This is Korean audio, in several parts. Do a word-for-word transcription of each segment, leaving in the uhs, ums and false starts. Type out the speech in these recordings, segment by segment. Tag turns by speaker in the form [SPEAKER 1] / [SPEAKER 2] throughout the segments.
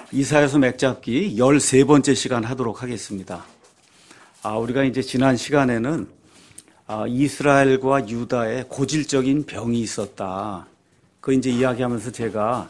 [SPEAKER 1] 이사야서 맥잡기 열세 번째 시간 하도록 하겠습니다. 아, 우리가 이제 지난 시간에는 아, 이스라엘과 유다에 고질적인 병이 있었다. 그 이제 이야기하면서 제가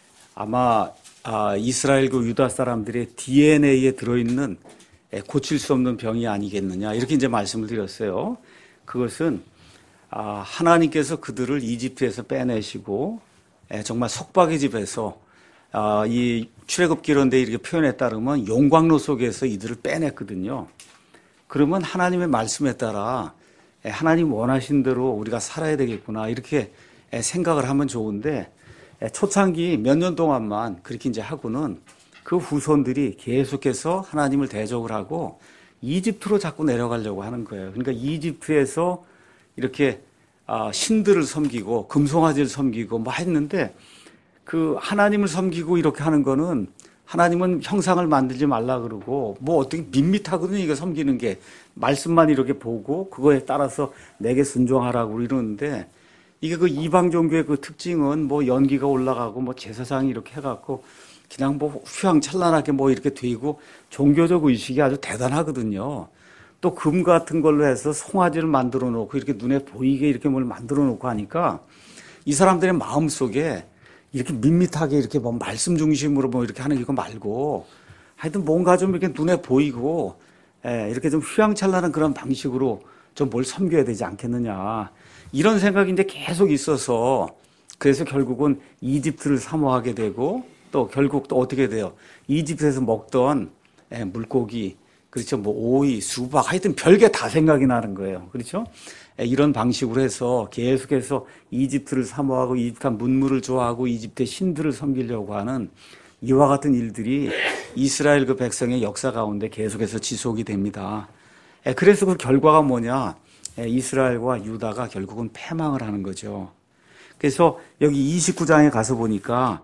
[SPEAKER 1] 아마 아, 이스라엘과 유다 사람들의 디엔에이에 들어있는 고칠 수 없는 병이 아니겠느냐 이렇게 이제 말씀을 드렸어요. 그것은 아, 하나님께서 그들을 이집트에서 빼내시고 에, 정말 속박의 집에서 아, 이 출애굽기 이런 데 이렇게 표현에 따르면 용광로 속에서 이들을 빼냈거든요. 그러면 하나님의 말씀에 따라 에, 하나님 원하신 대로 우리가 살아야 되겠구나 이렇게 에, 생각을 하면 좋은데 에, 초창기 몇 년 동안만 그렇게 이제 하고는 그 후손들이 계속해서 하나님을 대적을 하고 이집트로 자꾸 내려가려고 하는 거예요. 그러니까 이집트에서 이렇게 아, 신들을 섬기고 금송아지를 섬기고 뭐 했는데 그 하나님을 섬기고 이렇게 하는 거는 하나님은 형상을 만들지 말라 그러고 뭐 어떻게 밋밋하거든요. 이거 섬기는 게 말씀만 이렇게 보고 그거에 따라서 내게 순종하라고 이러는데 이게 그 이방 종교의 그 특징은 뭐 연기가 올라가고 뭐 제사장이 이렇게 해갖고 그냥 뭐 휘황찬란하게 뭐 이렇게 되고 종교적 의식이 아주 대단하거든요. 또 금 같은 걸로 해서 송아지를 만들어 놓고 이렇게 눈에 보이게 이렇게 뭘 만들어 놓고 하니까 이 사람들의 마음 속에 이렇게 밋밋하게 이렇게 뭐 말씀 중심으로 뭐 이렇게 하는 이거 말고 하여튼 뭔가 좀 이렇게 눈에 보이고 예, 이렇게 좀 휘황찬란한 그런 방식으로 좀 뭘 섬겨야 되지 않겠느냐. 이런 생각이 이제 계속 있어서 그래서 결국은 이집트를 사모하게 되고 또 결국 또 어떻게 돼요? 이집트에서 먹던 예, 물고기 그렇죠. 뭐 오이, 수박 하여튼 별게 다 생각이 나는 거예요. 그렇죠? 이런 방식으로 해서 계속해서 이집트를 사모하고 이집트 문물을 좋아하고 이집트의 신들을 섬기려고 하는 이와 같은 일들이 이스라엘 그 백성의 역사 가운데 계속해서 지속이 됩니다. 그래서 그 결과가 뭐냐? 이스라엘과 유다가 결국은 패망을 하는 거죠. 그래서 여기 이십구 장에 가서 보니까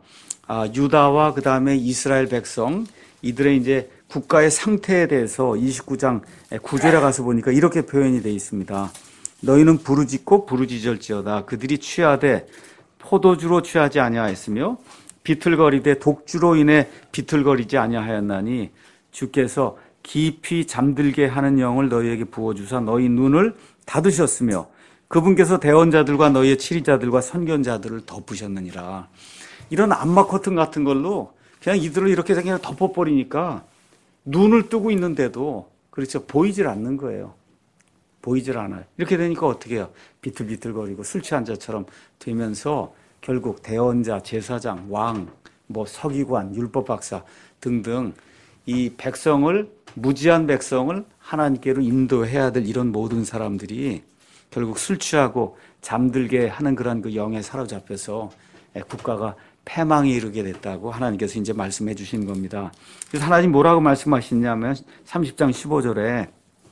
[SPEAKER 1] 유다와 그 다음에 이스라엘 백성 이들의 이제 국가의 상태에 대해서 이십구 장 구 절에 가서 보니까 이렇게 표현이 되어 있습니다. 너희는 부르짖고 부르짖을지어다. 그들이 취하되 포도주로 취하지 아니하였으며 비틀거리되 독주로 인해 비틀거리지 아니하였나니 주께서 깊이 잠들게 하는 영을 너희에게 부어주사 너희 눈을 닫으셨으며 그분께서 대언자들과 너희의 치리자들과 선견자들을 덮으셨느니라. 이런 암막 커튼 같은 걸로 그냥 이들을 이렇게 그냥 덮어버리니까 눈을 뜨고 있는데도 그렇죠. 보이질 않는 거예요. 보이질 않아요. 이렇게 되니까 어떻게 해요? 비틀비틀거리고 술 취한 자처럼 되면서 결국 대언자, 제사장, 왕, 뭐 서기관, 율법박사 등등 이 백성을 무지한 백성을 하나님께로 인도해야 될 이런 모든 사람들이 결국 술 취하고 잠들게 하는 그런 그 영에 사로잡혀서 국가가 패망에 이르게 됐다고 하나님께서 이제 말씀해 주신 겁니다. 그래서 하나님 뭐라고 말씀하시냐면 삼십 장 십오 절에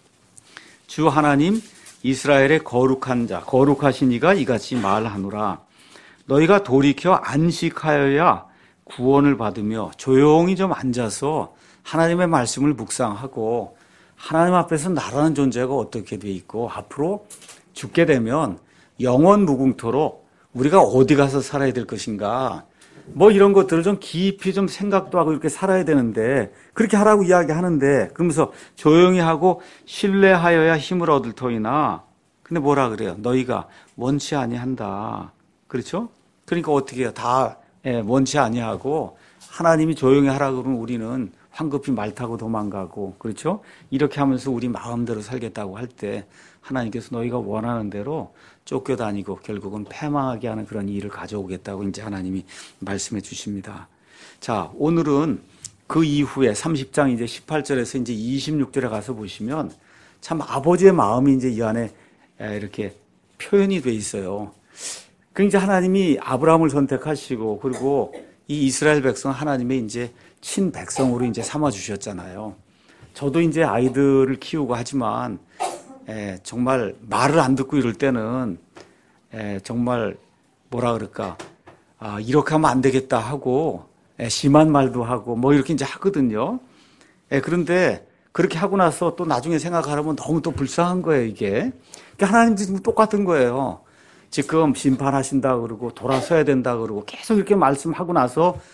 [SPEAKER 1] 주 하나님 이스라엘의 거룩한 자 거룩하신 이가 이같이 말하노라. 너희가 돌이켜 안식하여야 구원을 받으며 조용히 좀 앉아서 하나님의 말씀을 묵상하고 하나님 앞에서 나라는 존재가 어떻게 돼 있고 앞으로 죽게 되면 영원 무궁토록 우리가 어디 가서 살아야 될 것인가 뭐 이런 것들을 좀 깊이 좀 생각도 하고 이렇게 살아야 되는데 그렇게 하라고 이야기하는데 그러면서 조용히 하고 신뢰하여야 힘을 얻을 터이나 근데 뭐라 그래요? 너희가 원치 아니한다. 그렇죠? 그러니까 어떻게 해요? 다 원치 아니하고 하나님이 조용히 하라고 그러면 우리는 황급히 말 타고 도망가고 그렇죠? 이렇게 하면서 우리 마음대로 살겠다고 할 때 하나님께서 너희가 원하는 대로 쫓겨다니고 결국은 패망하게 하는 그런 일을 가져오겠다고 이제 하나님이 말씀해 주십니다. 자, 오늘은 그 이후에 삼십 장 이제 십팔 절에서 이제 이십육 절에 가서 보시면 참 아버지의 마음이 이제 이 안에 이렇게 표현이 돼 있어요. 그 이제 하나님이 아브라함을 선택하시고 그리고 이 이스라엘 백성 하나님의 이제 친 백성으로 이제 삼아 주셨잖아요. 저도 이제 아이들을 키우고 하지만 에, 정말 말을 안 듣고 이럴 때는 에, 정말 뭐라 그럴까 아, 이렇게 하면 안 되겠다 하고 에, 심한 말도 하고 뭐 이렇게 이제 하거든요. 에, 그런데 그렇게 하고 나서 또 나중에 생각하면 너무 또 불쌍한 거예요 이게. 그러니까 하나님도 지금 똑같은 거예요. 지금 심판하신다 그러고 돌아서야 된다 그러고 계속 이렇게 말씀하고 나서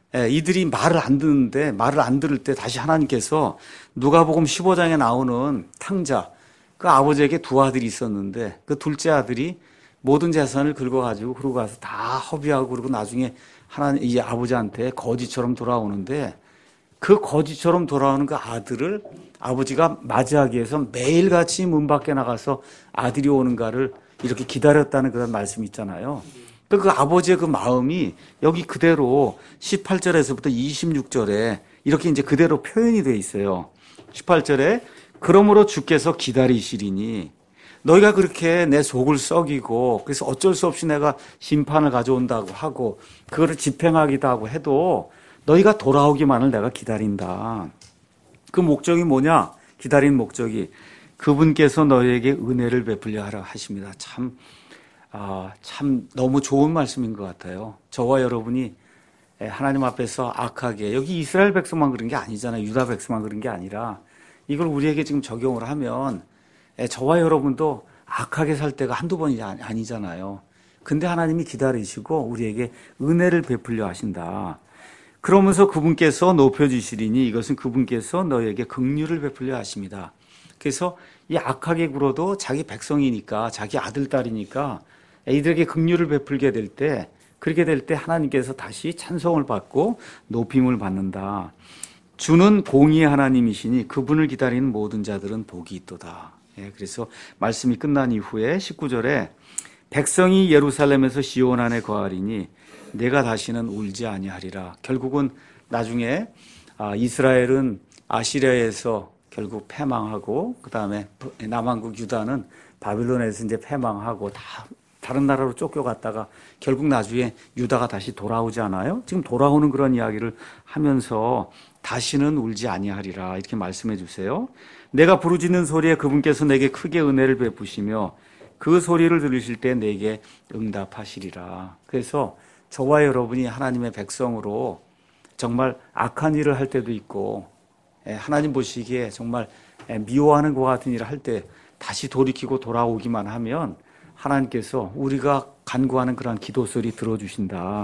[SPEAKER 1] 예, 이들이 말을 안 듣는데 말을 안 들을 때 다시 하나님께서 누가복음 십오 장에 나오는 탕자, 그 아버지에게 두 아들이 있었는데 그 둘째 아들이 모든 재산을 긁어가지고 그러고 가서 다 허비하고 그러고 나중에 하나님 이 아버지한테 거지처럼 돌아오는데 그 거지처럼 돌아오는 그 아들을 아버지가 맞이하기 위해서 매일같이 문 밖에 나가서 아들이 오는가를 이렇게 기다렸다는 그런 말씀이 있잖아요. 그 아버지의 그 마음이 여기 그대로 십팔 절에서부터 이십육 절에 이렇게 이제 그대로 표현이 되어 있어요. 십팔 절에 그러므로 주께서 기다리시리니 너희가 그렇게 내 속을 썩이고 그래서 어쩔 수 없이 내가 심판을 가져온다고 하고 그거를 집행하기도 하고 해도 너희가 돌아오기만을 내가 기다린다. 그 목적이 뭐냐? 기다린 목적이 그분께서 너희에게 은혜를 베풀려 하라 하십니다. 참 아, 참 너무 좋은 말씀인 것 같아요. 저와 여러분이 하나님 앞에서 악하게, 여기 이스라엘 백성만 그런 게 아니잖아요. 유다 백성만 그런 게 아니라 이걸 우리에게 지금 적용을 하면 저와 여러분도 악하게 살 때가 한두 번이 아니잖아요. 근데 하나님이 기다리시고 우리에게 은혜를 베풀려 하신다. 그러면서 그분께서 높여주시리니 이것은 그분께서 너희에게 긍휼을 베풀려 하십니다. 그래서 이 악하게 굴어도 자기 백성이니까 자기 아들, 딸이니까 이들에게 긍휼을 베풀게 될 때, 그렇게 될 때 하나님께서 다시 찬송을 받고 높임을 받는다. 주는 공의의 하나님이시니 그분을 기다리는 모든 자들은 복이 있도다. 예, 그래서 말씀이 끝난 이후에 십구 절에 백성이 예루살렘에서 시온 안에 거하리니 내가 다시는 울지 아니하리라. 결국은 나중에 이스라엘은 아시리아에서 결국 패망하고 그 다음에 남한국 유다는 바빌론에서 이제 패망하고 다 다른 나라로 쫓겨갔다가 결국 나중에 유다가 다시 돌아오지 않아요? 지금 돌아오는 그런 이야기를 하면서 다시는 울지 아니하리라 이렇게 말씀해 주세요. 내가 부르짖는 소리에 그분께서 내게 크게 은혜를 베푸시며 그 소리를 들으실 때 내게 응답하시리라. 그래서 저와 여러분이 하나님의 백성으로 정말 악한 일을 할 때도 있고 하나님 보시기에 정말 미워하는 것 같은 일을 할 때 다시 돌이키고 돌아오기만 하면 하나님께서 우리가 간구하는 그런 기도 소리 들어주신다.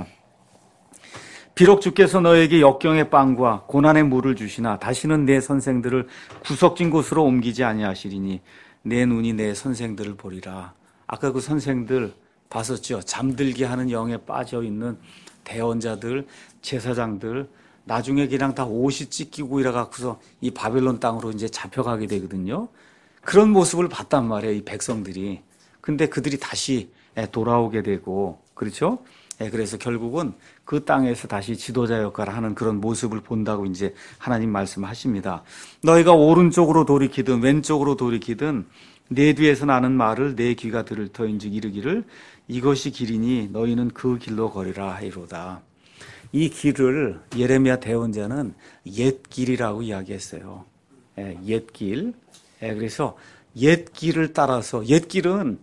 [SPEAKER 1] 비록 주께서 너에게 역경의 빵과 고난의 물을 주시나 다시는 내 선생들을 구석진 곳으로 옮기지 아니하시리니 내 눈이 내 선생들을 보리라. 아까 그 선생들 봤었죠. 잠들게 하는 영에 빠져있는 대언자들, 제사장들, 나중에 그냥 다 옷이 찢기고 이래갖고서 이 바벨론 땅으로 이제 잡혀가게 되거든요. 그런 모습을 봤단 말이에요, 이 백성들이. 근데 그들이 다시 돌아오게 되고, 그렇죠? 그래서 결국은 그 땅에서 다시 지도자 역할을 하는 그런 모습을 본다고 이제 하나님 말씀하십니다. 너희가 오른쪽으로 돌이키든 왼쪽으로 돌이키든 내 뒤에서 나는 말을 내 귀가 들을 터인즉 이르기를 이것이 길이니 너희는 그 길로 걸으라 하이로다. 이 길을 예레미야 대언자는 옛길이라고 이야기했어요. 옛길. 그래서 옛길을 따라서, 옛길은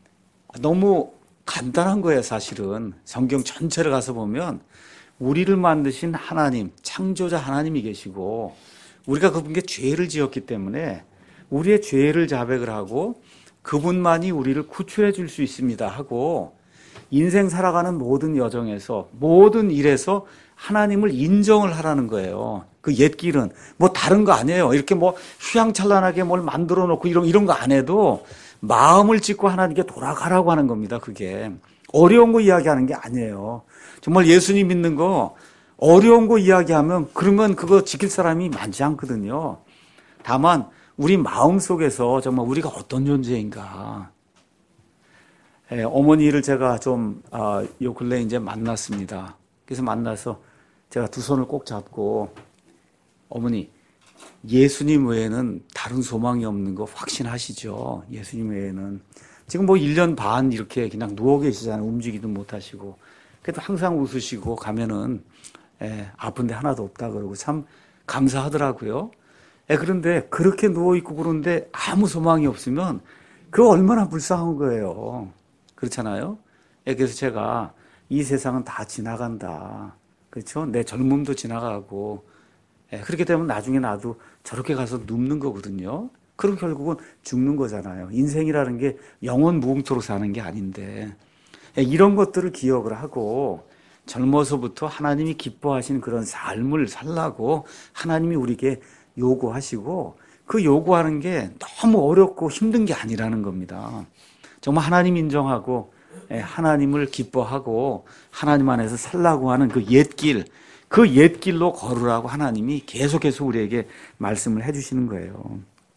[SPEAKER 1] 너무 간단한 거예요, 사실은. 성경 전체를 가서 보면 우리를 만드신 하나님, 창조자 하나님이 계시고 우리가 그분께 죄를 지었기 때문에 우리의 죄를 자백을 하고 그분만이 우리를 구출해 줄 수 있습니다 하고 인생 살아가는 모든 여정에서 모든 일에서 하나님을 인정을 하라는 거예요. 그 옛길은 뭐 다른 거 아니에요. 이렇게 뭐 휘황찬란하게 뭘 만들어 놓고 이런 이런 거 안 해도 마음을 찢고 하나님께 돌아가라고 하는 겁니다. 그게 어려운 거 이야기하는 게 아니에요. 정말 예수님 믿는 거 어려운 거 이야기하면 그러면 그거 지킬 사람이 많지 않거든요. 다만 우리 마음 속에서 정말 우리가 어떤 존재인가. 예, 어머니를 제가 좀, 아, 요 근래 이제 만났습니다. 그래서 만나서 제가 두 손을 꼭 잡고, 어머니, 예수님 외에는 다른 소망이 없는 거 확신하시죠? 예수님 외에는. 지금 뭐 일 년 반 이렇게 그냥 누워 계시잖아요. 움직이도 못 하시고. 그래도 항상 웃으시고 가면은, 예, 아픈데 하나도 없다 그러고 참 감사하더라고요. 예, 그런데 그렇게 누워있고 그런데 아무 소망이 없으면 그거 얼마나 불쌍한 거예요. 그렇잖아요. 예, 그래서 제가 이 세상은 다 지나간다. 그렇죠? 내 젊음도 지나가고 예, 그렇게 되면 나중에 나도 저렇게 가서 눕는 거거든요. 그럼 결국은 죽는 거잖아요. 인생이라는 게 영원 무궁토록 사는 게 아닌데 예, 이런 것들을 기억을 하고 젊어서부터 하나님이 기뻐하시는 그런 삶을 살라고 하나님이 우리에게 요구하시고 그 요구하는 게 너무 어렵고 힘든 게 아니라는 겁니다. 정말 하나님 인정하고 하나님을 기뻐하고 하나님 안에서 살라고 하는 그 옛길, 그 옛길로 걸으라고 하나님이 계속해서 우리에게 말씀을 해주시는 거예요.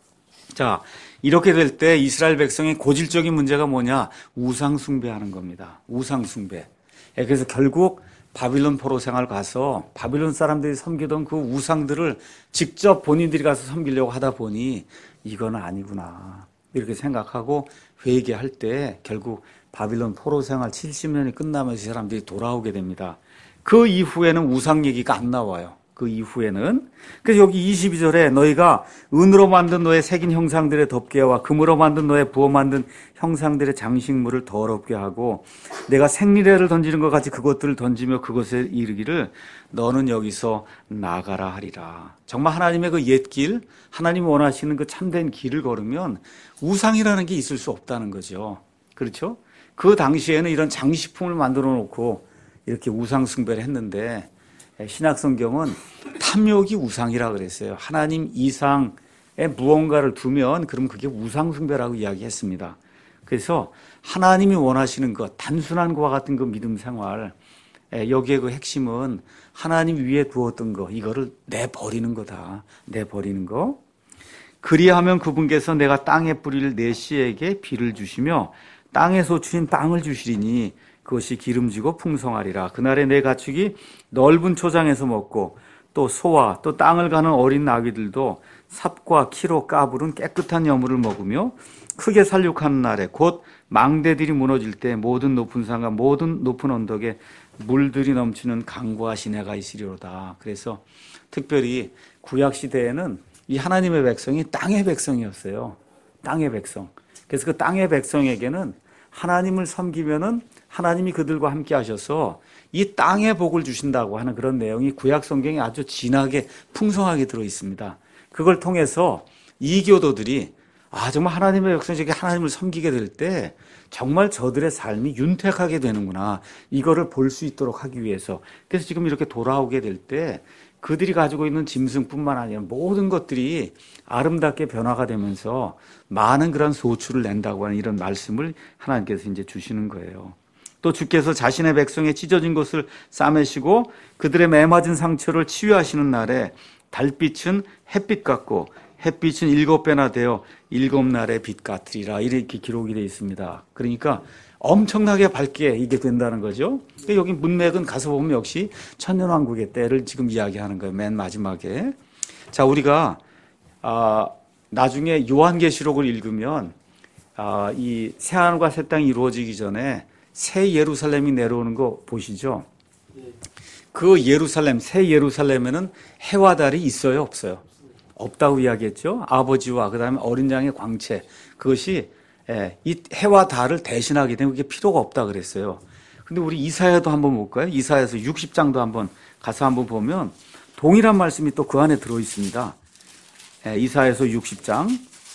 [SPEAKER 1] 자, 이렇게 될 때 이스라엘 백성의 고질적인 문제가 뭐냐? 우상 숭배하는 겁니다. 우상 숭배. 그래서 결국 바빌론 포로 생활 가서 바빌론 사람들이 섬기던 그 우상들을 직접 본인들이 가서 섬기려고 하다 보니 이건 아니구나 이렇게 생각하고 회개할 때 결국 바빌론 포로 생활 칠십 년이 끝나면서 이 사람들이 돌아오게 됩니다. 그 이후에는 우상 얘기가 안 나와요. 그 이후에는. 그래서 여기 이십이 절에 너희가 은으로 만든 너의 새긴 형상들의 덮개와 금으로 만든 너의 부어 만든 형상들의 장식물을 더럽게 하고 내가 생리대를 던지는 것 같이 그것들을 던지며 그것에 이르기를 너는 여기서 나가라 하리라. 정말 하나님의 그 옛길, 하나님이 원하시는 그 참된 길을 걸으면 우상이라는 게 있을 수 없다는 거죠. 그렇죠? 그 당시에는 이런 장식품을 만들어 놓고 이렇게 우상 숭배를 했는데 신약성경은 탐욕이 우상이라 그랬어요. 하나님 이상에 무언가를 두면 그럼 그게 우상 숭배라고 이야기했습니다. 그래서 하나님이 원하시는 것, 단순한 것과 같은 그 믿음 생활, 여기에 그 핵심은 하나님 위에 두었던 거, 이거를 내버리는 거다. 내버리는 거. 그리하면 그분께서 내가 땅에 뿌릴 내 씨에게 비를 주시며 땅에서 주신 빵을 주시리니 그것이 기름지고 풍성하리라. 그날에 내 가축이 넓은 초장에서 먹고 또 소와 또 땅을 가는 어린 나귀들도 삽과 키로 까부른 깨끗한 여물을 먹으며 크게 살육하는 날에 곧 망대들이 무너질 때 모든 높은 산과 모든 높은 언덕에 물들이 넘치는 강과 시내가 있으리로다. 그래서 특별히 구약 시대에는 이 하나님의 백성이 땅의 백성이었어요. 땅의 백성. 그래서 그 땅의 백성에게는 하나님을 섬기면은 하나님이 그들과 함께 하셔서 이 땅의 복을 주신다고 하는 그런 내용이 구약 성경에 아주 진하게 풍성하게 들어 있습니다. 그걸 통해서 이교도들이 아 정말 하나님의 백성에게 하나님을 섬기게 될 때 정말 저들의 삶이 윤택하게 되는구나. 이거를 볼 수 있도록 하기 위해서. 그래서 지금 이렇게 돌아오게 될 때 그들이 가지고 있는 짐승뿐만 아니라 모든 것들이 아름답게 변화가 되면서 많은 그런 소출을 낸다고 하는 이런 말씀을 하나님께서 이제 주시는 거예요. 또 주께서 자신의 백성의 찢어진 것을 싸매시고 그들의 매맞은 상처를 치유하시는 날에 달빛은 햇빛 같고 햇빛은 일곱 배나 되어 일곱 날의 빛 같으리라. 이렇게 기록이 되어 있습니다. 그러니까 엄청나게 밝게 이게 된다는 거죠. 그러니까 여기 문맥은 가서 보면 역시 천년왕국의 때를 지금 이야기하는 거예요. 맨 마지막에. 자, 우리가 아, 나중에 요한계시록을 읽으면 아, 이 새하늘과 새 땅이 이루어지기 전에 새 예루살렘이 내려오는 거 보시죠. 그 예루살렘, 새 예루살렘에는 해와 달이 있어요, 없어요? 없다고 이야기했죠. 아버지와 그다음에 어린 양의 광채, 그것이 예, 이 해와 달을 대신하게 되면 그게 필요가 없다 그랬어요. 근데 우리 이사야도 한번 볼까요? 이사야서 육십 장도 한번 가서 한번 보면 동일한 말씀이 또 그 안에 들어 있습니다. 예, 이사야서 육십 장.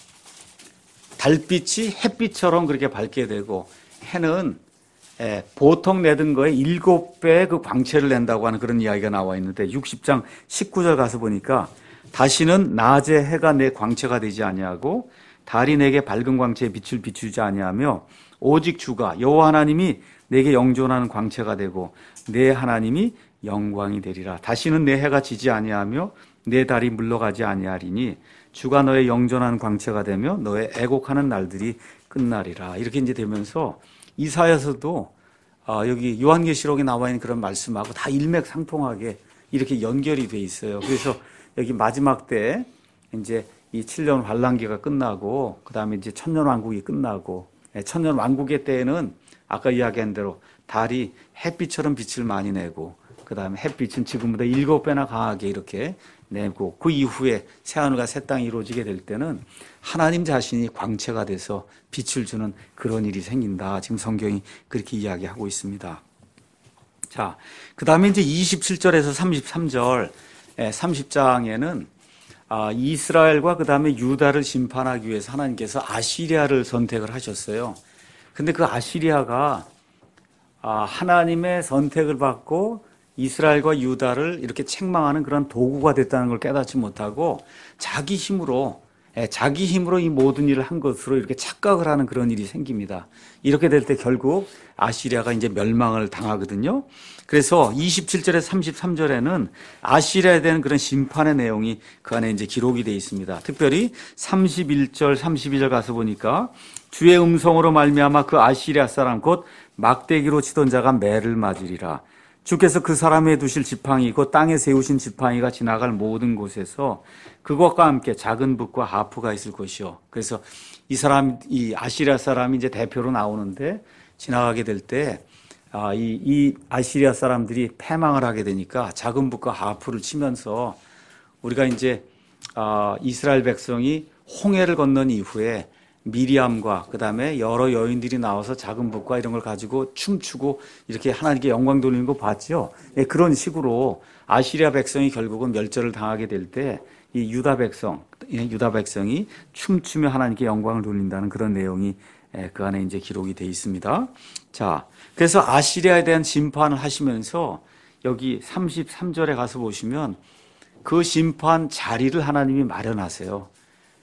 [SPEAKER 1] 달빛이 햇빛처럼 그렇게 밝게 되고 해는 예, 보통 내던 거에 일곱 배의 그 광채를 낸다고 하는 그런 이야기가 나와 있는데 육십 장 십구 절 가서 보니까 다시는 낮에 해가 내 광채가 되지 아니하고 달이 내게 밝은 광채의 빛을 비추지 아니하며 오직 주가 여호와 하나님이 내게 영존하는 광채가 되고 내 하나님이 영광이 되리라. 다시는 내 해가 지지 아니하며 내 달이 물러가지 아니하리니 주가 너의 영존하는 광채가 되며 너의 애곡하는 날들이 끝나리라. 이렇게 이제 되면서 이사야서도 아, 여기 요한계시록에 나와 있는 그런 말씀하고 다 일맥상통하게 이렇게 연결이 돼 있어요. 그래서 여기 마지막 때 이제 이 칠 년 환란기가 끝나고 그다음에 이제 천년 왕국이 끝나고 천년 왕국의 때에는 아까 이야기한 대로 달이 햇빛처럼 빛을 많이 내고 그다음에 햇빛은 지금보다 일곱 배나 강하게 이렇게 내고 그 이후에 새하늘과 새 땅이 이루어지게 될 때는 하나님 자신이 광채가 돼서 빛을 주는 그런 일이 생긴다. 지금 성경이 그렇게 이야기하고 있습니다. 자, 그다음에 이제 이십칠 절에서 삼십삼 절 삼십 장에는 아, 이스라엘과 그 다음에 유다를 심판하기 위해서 하나님께서 아시리아를 선택을 하셨어요. 근데 그 아시리아가 아, 하나님의 선택을 받고 이스라엘과 유다를 이렇게 책망하는 그런 도구가 됐다는 걸 깨닫지 못하고 자기 힘으로 예, 자기 힘으로 이 모든 일을 한 것으로 이렇게 착각을 하는 그런 일이 생깁니다. 이렇게 될 때 결국 아시리아가 이제 멸망을 당하거든요. 그래서 이십칠 절에 삼십삼 절에는 아시리아에 대한 그런 심판의 내용이 그 안에 이제 기록이 되어 있습니다. 특별히 삼십일 절, 삼십이 절 가서 보니까 주의 음성으로 말미암아 그 아시리아 사람 곧 막대기로 치던 자가 매를 맞으리라. 주께서 그 사람에 두실 지팡이 곧 땅에 세우신 지팡이가 지나갈 모든 곳에서 그것과 함께 작은 북과 하프가 있을 것이요. 그래서 이 사람, 이 아시리아 사람이 이제 대표로 나오는데 지나가게 될 때 아, 이, 이 아시리아 사람들이 패망을 하게 되니까 작은 북과 하프를 치면서 우리가 이제 아, 이스라엘 백성이 홍해를 건넌 이후에 미리암과 그 다음에 여러 여인들이 나와서 작은 북과 이런 걸 가지고 춤추고 이렇게 하나님께 영광 돌리는 거 봤죠. 예, 그런 식으로 아시리아 백성이 결국은 멸절을 당하게 될 때 이 유다 백성, 예, 유다 백성이 춤추며 하나님께 영광을 돌린다는 그런 내용이 예, 그 안에 이제 기록이 되어 있습니다. 자, 그래서 아시리아에 대한 심판을 하시면서 여기 삼십삼 절에 가서 보시면 그 심판 자리를 하나님이 마련하세요.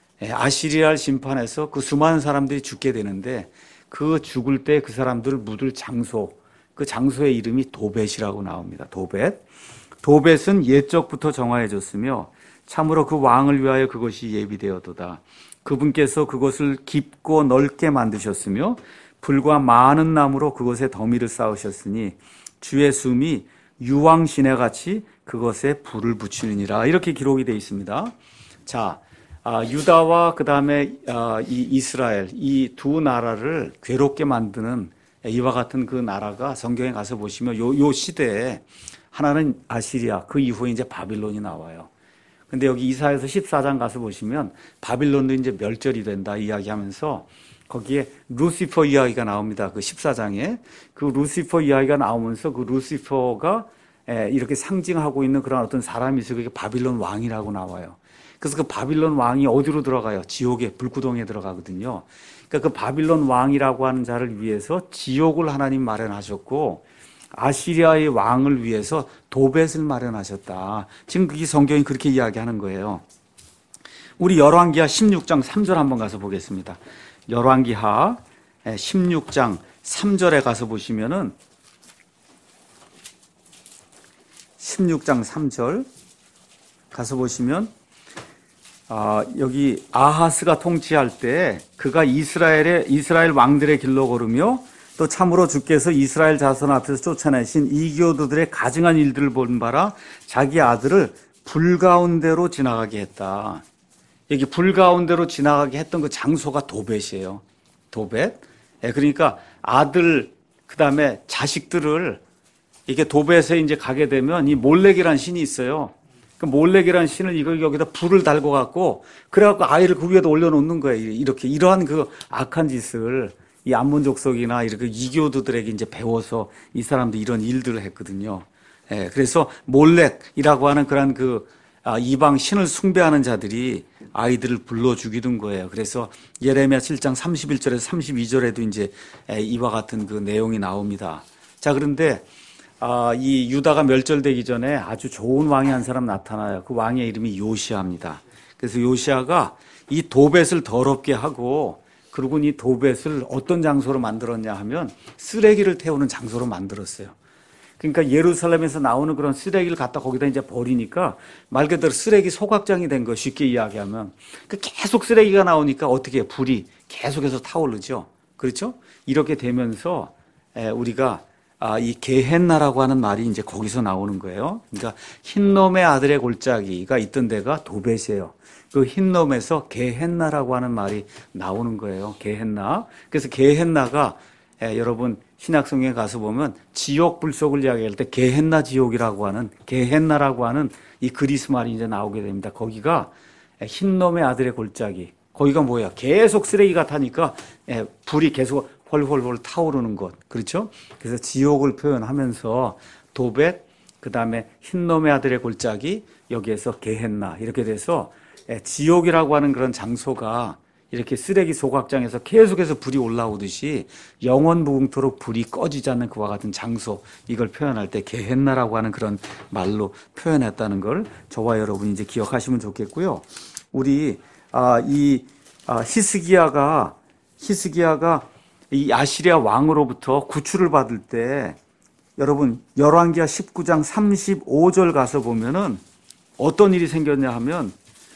[SPEAKER 1] 아시리아를 심판해서 그 수많은 사람들이 죽게 되는데 그 죽을 때 그 사람들을 묻을 장소, 그 장소의 이름이 도벳이라고 나옵니다. 도벳. 도벳은 옛적부터 정하여졌으며 참으로 그 왕을 위하여 그것이 예비되었도다. 그분께서 그것을 깊고 넓게 만드셨으며 불과 많은 나무로 그것에 더미를 쌓으셨으니 주의 숨이 유황 시내같이 그것에 불을 붙이느니라. 이렇게 기록이 되어 있습니다. 자, 아, 유다와 그 다음에 아, 이 이스라엘 이 두 나라를 괴롭게 만드는 이와 같은 그 나라가 성경에 가서 보시면 요, 요 시대에 하나는 아시리아, 그 이후에 이제 바빌론이 나와요. 근데 여기 이사야서 십사 장 가서 보시면 바빌론도 이제 멸절이 된다 이야기하면서 거기에 루시퍼 이야기가 나옵니다. 그 십사 장에 그 루시퍼 이야기가 나오면서 그 루시퍼가 이렇게 상징하고 있는 그런 어떤 사람이 있어요. 그게 바빌론 왕이라고 나와요. 그래서 그 바빌론 왕이 어디로 들어가요? 지옥에, 불구덩이에 들어가거든요. 그러니까 그 바빌론 왕이라고 하는 자를 위해서 지옥을 하나님 마련하셨고 아시리아의 왕을 위해서 도벳을 마련하셨다. 지금 그게 성경이 그렇게 이야기하는 거예요. 우리 열왕기하 십육 장 삼 절 한번 가서 보겠습니다. 열왕기하 십육 장 삼 절에 가서 보시면은 십육 장 삼 절 가서 보시면 아, 여기 아하스가 통치할 때 그가 이스라엘의 이스라엘 왕들의 길로 걸으며 또 참으로 주께서 이스라엘 자손 앞에서 쫓아내신 이교도들의 가증한 일들을 본 바라 자기 아들을 불 가운데로 지나가게 했다. 여기 불 가운데로 지나가게 했던 그 장소가 도벳이에요. 도벳. 예, 그러니까 아들 그다음에 자식들을 이게 도벳에 이제 가게 되면 이 몰렉이라는 신이 있어요. 그 몰렉이라는 신을 이거 여기다 불을 달고 갖고 그래갖고 아이를 그 위에다 올려놓는 거예요. 이렇게 이러한 그 악한 짓을 이 암몬 족속이나 이렇게 이교도들에게 이제 배워서 이 사람도 이런 일들을 했거든요. 예, 그래서 몰렉이라고 하는 그런 그 아, 이방 신을 숭배하는 자들이 아이들을 불러 죽이던 거예요. 그래서 예레미야 칠 장 삼십일 절에서 삼십이 절에도 이제 이와 같은 그 내용이 나옵니다. 자, 그런데 아, 이 유다가 멸절되기 전에 아주 좋은 왕이 한 사람 나타나요. 그 왕의 이름이 요시아입니다. 그래서 요시아가 이 도벳을 더럽게 하고 그리고 이 도벳을 어떤 장소로 만들었냐 하면 쓰레기를 태우는 장소로 만들었어요. 그러니까 예루살렘에서 나오는 그런 쓰레기를 갖다 거기다 이제 버리니까 말 그대로 쓰레기 소각장이 된 거 쉽게 이야기하면 계속 쓰레기가 나오니까 어떻게 해요? 불이 계속해서 타오르죠. 그렇죠? 이렇게 되면서 우리가 아, 이 게헨나라고 하는 말이 이제 거기서 나오는 거예요. 그러니까 흰놈의 아들의 골짜기가 있던 데가 도벳이에요. 그 흰놈에서 게헨나라고 하는 말이 나오는 거예요. 게헨나. 그래서 게헨나가 예, 여러분 신약성경에 가서 보면 지옥 불속을 이야기할 때 게헨나 지옥이라고 하는 게헨나라고 하는 이 그리스 말이 이제 나오게 됩니다. 거기가 흰놈의 아들의 골짜기. 거기가 뭐야? 계속 쓰레기가 타니까 예, 불이 계속 홀홀홀 타오르는 것. 그렇죠? 그래서 지옥을 표현하면서 도벳, 그 다음에 흰놈의 아들의 골짜기, 여기에서 게헨나 이렇게 돼서 지옥이라고 하는 그런 장소가 이렇게 쓰레기 소각장에서 계속해서 불이 올라오듯이 영원 무궁토록 불이 꺼지지 않는 그와 같은 장소, 이걸 표현할 때 게헨나라고 하는 그런 말로 표현했다는 걸 저와 여러분이 이제 기억하시면 좋겠고요. 우리 아, 이 아, 히스기야가 히스기야가 이 아시리아 왕으로부터 구출을 받을 때 여러분 열왕기하 십구 장 삼십오 절 가서 보면은 어떤 일이 생겼냐 하면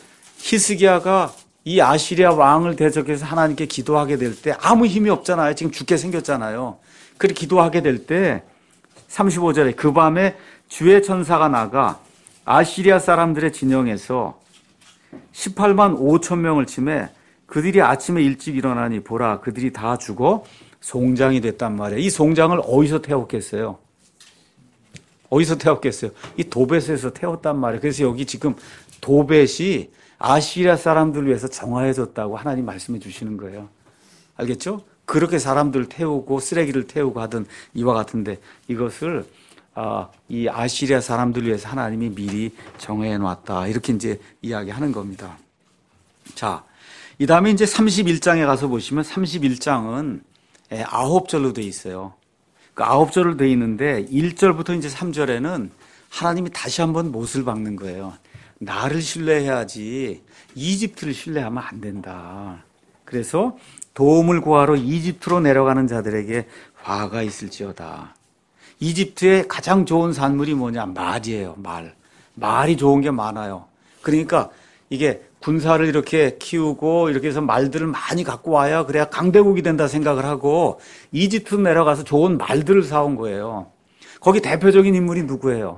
[SPEAKER 1] 히스기야가 이 아시리아 왕을 대적해서 하나님께 기도하게 될 때 아무 힘이 없잖아요. 지금 죽게 생겼잖아요. 그렇게 기도하게 될 때 삼십오 절에 그 밤에 주의 천사가 나가 아시리아 사람들의 진영에서 십팔만 오천 명을 치매 그들이 아침에 일찍 일어나니 보라 그들이 다 죽어 송장이 됐단 말이에요. 이 송장을 어디서 태웠겠어요? 어디서 태웠겠어요? 이 도벳에서 태웠단 말이에요. 그래서 여기 지금 도벳이 아시리아 사람들을 위해서 정화해졌다고 하나님 말씀해 주시는 거예요. 알겠죠? 그렇게 사람들을 태우고 쓰레기를 태우고 하던 이와 같은데 이것을 아, 이 아시리아 사람들을 위해서 하나님이 미리 정해 놨다. 이렇게 이제 이야기하는 겁니다. 자, 이 다음에 이제 삼십일 장에 가서 보시면 삼십일 장은 아홉 절로 돼 있어요. 그 아홉 절로 돼 있는데 일 절부터 이제 삼 절에는 하나님이 다시 한번 못을 박는 거예요. 나를 신뢰해야지 이집트를 신뢰하면 안 된다. 그래서 도움을 구하러 이집트로 내려가는 자들에게 화가 있을지어다. 이집트의 가장 좋은 산물이 뭐냐? 말이에요. 말. 말이 좋은 게 많아요. 그러니까 이게 군사를 이렇게 키우고 이렇게 해서 말들을 많이 갖고 와야 그래야 강대국이 된다 생각을 하고 이집트 내려가서 좋은 말들을 사온 거예요. 거기 대표적인 인물이 누구예요?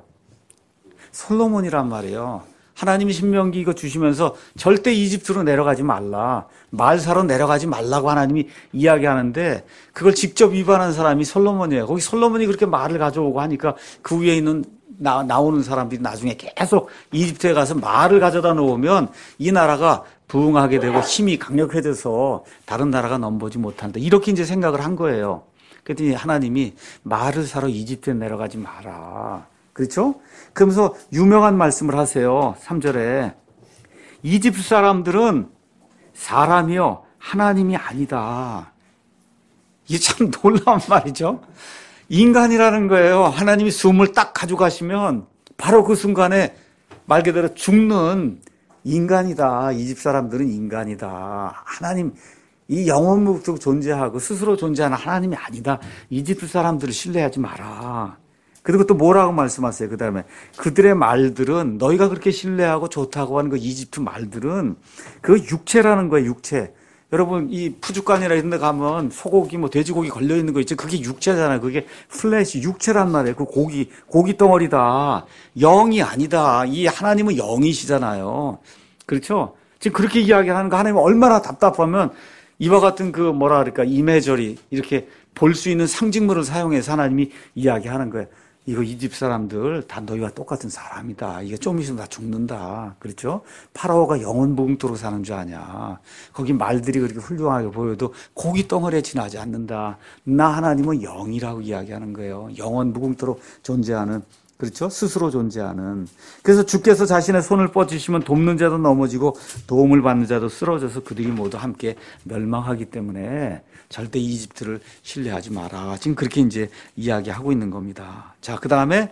[SPEAKER 1] 솔로몬이란 말이에요. 하나님이 신명기 이거 주시면서 절대 이집트로 내려가지 말라. 말 사러 내려가지 말라고 하나님이 이야기하는데 그걸 직접 위반한 사람이 솔로몬이에요. 거기 솔로몬이 그렇게 말을 가져오고 하니까 그 위에 있는 나, 나오는 사람들이 나중에 계속 이집트에 가서 말을 가져다 놓으면 이 나라가 부흥하게 되고 힘이 강력해져서 다른 나라가 넘보지 못한다. 이렇게 이제 생각을 한 거예요. 그랬더니 하나님이 말을 사러 이집트에 내려가지 마라. 그렇죠? 그러면서 유명한 말씀을 하세요. 삼 절에 이집트 사람들은 사람이요 하나님이 아니다. 이게 참 놀라운 말이죠. 인간이라는 거예요. 하나님이 숨을 딱 가져가시면 바로 그 순간에 말 그대로 죽는 인간이다. 이집트 사람들은 인간이다. 하나님 이 영원무궁토록 존재하고 스스로 존재하는 하나님이 아니다. 이집트 사람들을 신뢰하지 마라. 그리고 또 뭐라고 말씀하세요? 그 다음에 그들의 말들은 너희가 그렇게 신뢰하고 좋다고 하는 그 이집트 말들은 그 육체라는 거예요. 육체. 여러분 이 푸주간이라 이런 데 가면 소고기 뭐 돼지고기 걸려있는 거 있죠. 그게 육체잖아요. 그게 플래시 육체란 말이에요. 그 고기 고기 덩어리다. 영이 아니다. 이 하나님은 영이시잖아요. 그렇죠? 지금 그렇게 이야기하는 거 하나님은 얼마나 답답하면 이와 같은 그 뭐라 그럴까 이매저리 이렇게 볼 수 있는 상징물을 사용해서 하나님이 이야기하는 거예요. 이거 이집트 사람들 다 너희와 똑같은 사람이다. 이게 좀 있으면 다 죽는다. 그렇죠? 파라오가 영원무궁토록 사는 줄 아냐. 거기 말들이 그렇게 훌륭하게 보여도 고기 덩어리에 지나지 않는다. 나 하나님은 영이라고 이야기하는 거예요. 영원무궁토록 존재하는. 그렇죠? 스스로 존재하는. 그래서 주께서 자신의 손을 뻗으시면 돕는 자도 넘어지고 도움을 받는 자도 쓰러져서 그들이 모두 함께 멸망하기 때문에 절대 이집트를 신뢰하지 마라. 지금 그렇게 이제 이야기하고 있는 겁니다. 자, 그 다음에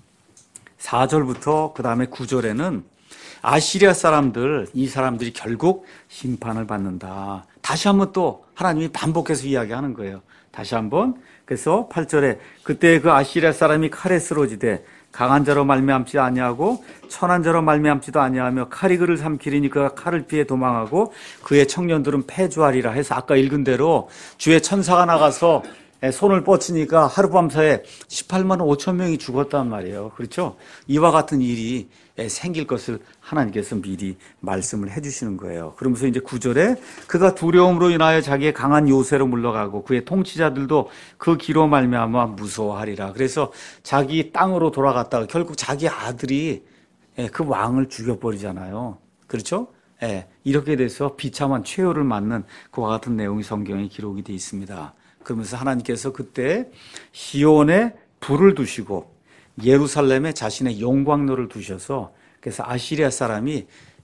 [SPEAKER 1] 사 절부터 그 다음에 구 절에는 아시리아 사람들, 이 사람들이 결국 심판을 받는다. 다시 한번 또 하나님이 반복해서 이야기하는 거예요. 다시 한번. 그래서 팔 절에 그때 그 아시리아 사람이 칼에 쓰러지되 강한 자로 말미암지 아니하고 천한 자로 말미암지도 아니하며 칼이 그를 삼키리니 그가 칼을 피해 도망하고 그의 청년들은 패주하리라 해서 아까 읽은 대로 주의 천사가 나가서 손을 뻗치니까 하룻밤사이에 십팔만 오천 명이 죽었단 말이에요. 그렇죠? 이와 같은 일이 생길 것을 하나님께서 미리 말씀을 해주시는 거예요. 그러면서 이제 구 절에 그가 두려움으로 인하여 자기의 강한 요새로 물러가고 그의 통치자들도 그 기로 말미암아 무서워하리라. 그래서 자기 땅으로 돌아갔다가 결국 자기 아들이 그 왕을 죽여버리잖아요. 그렇죠? 이렇게 돼서 비참한 최후를 맞는 그와 같은 내용이 성경에 기록이 되어 있습니다. 그러면서 하나님께서 그때 시온에 불을 두시고 예루살렘에 자신의 영광로를 두셔서 그래서 아시리아 사람이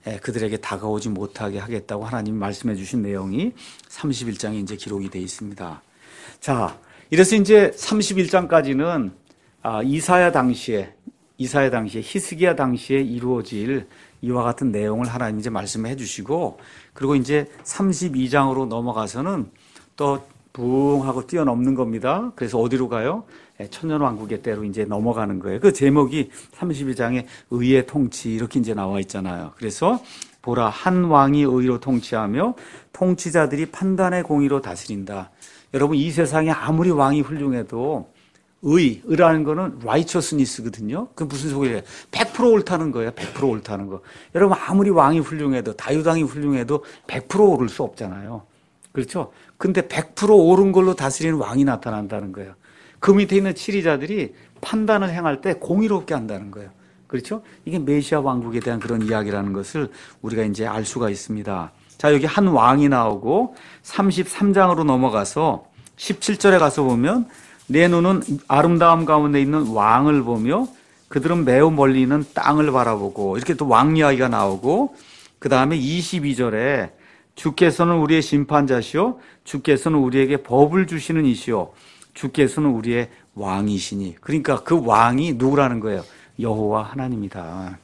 [SPEAKER 1] 예, 그들에게 다가오지 못하게 하겠다고 하나님이 말씀해 주신 내용이 삼십일 장에 이제 기록이 되어 있습니다. 자, 이래서 이제 삼십일 장까지는 아, 이사야 당시에 이사야 당시에 히스기야 당시에 이루어질 이와 같은 내용을 하나님 이제 말씀해 주시고, 그리고 이제 삼십이 장으로 넘어가서는 또 붕하고 뛰어넘는 겁니다. 그래서 어디로 가요? 천년왕국의 때로 이제 넘어가는 거예요. 그 제목이 삼십이 장에 의의 통치 이렇게 이제 나와 있잖아요. 그래서 보라, 한 왕이 의로 통치하며 통치자들이 판단의 공의로 다스린다. 여러분, 이 세상에 아무리 왕이 훌륭해도 의, 의라는 거는 righteousness거든요. 그 무슨 소리예요? 백 퍼센트 옳다는 거예요. 백 퍼센트 옳다는 거. 여러분, 아무리 왕이 훌륭해도, 다유당이 훌륭해도 백 퍼센트 오를 수 없잖아요. 그렇죠? 근데 백 퍼센트 옳은 걸로 다스리는 왕이 나타난다는 거예요. 그 밑에 있는 치리자들이 판단을 행할 때 공의롭게 한다는 거예요. 그렇죠? 이게 메시아 왕국에 대한 그런 이야기라는 것을 우리가 이제 알 수가 있습니다. 자, 여기 한 왕이 나오고 삼십삼 장으로 넘어가서 십칠 절에 가서 보면 내 눈은 아름다움 가운데 있는 왕을 보며 그들은 매우 멀리 있는 땅을 바라보고, 이렇게 또 왕 이야기가 나오고, 그 다음에 이십이 절에 주께서는 우리의 심판자시오, 주께서는 우리에게 법을 주시는 이시오, 주께서는 우리의 왕이시니. 그러니까 그 왕이 누구라는 거예요? 여호와 하나님이다.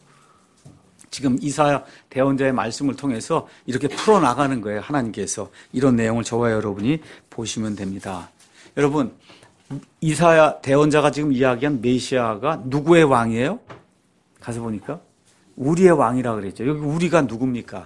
[SPEAKER 1] 지금 이사야 대언자의 말씀을 통해서 이렇게 풀어나가는 거예요. 하나님께서. 이런 내용을 저와 여러분이 보시면 됩니다. 여러분, 이사야 대언자가 지금 이야기한 메시아가 누구의 왕이에요? 가서 보니까 우리의 왕이라 그랬죠. 여기 우리가 누굽니까?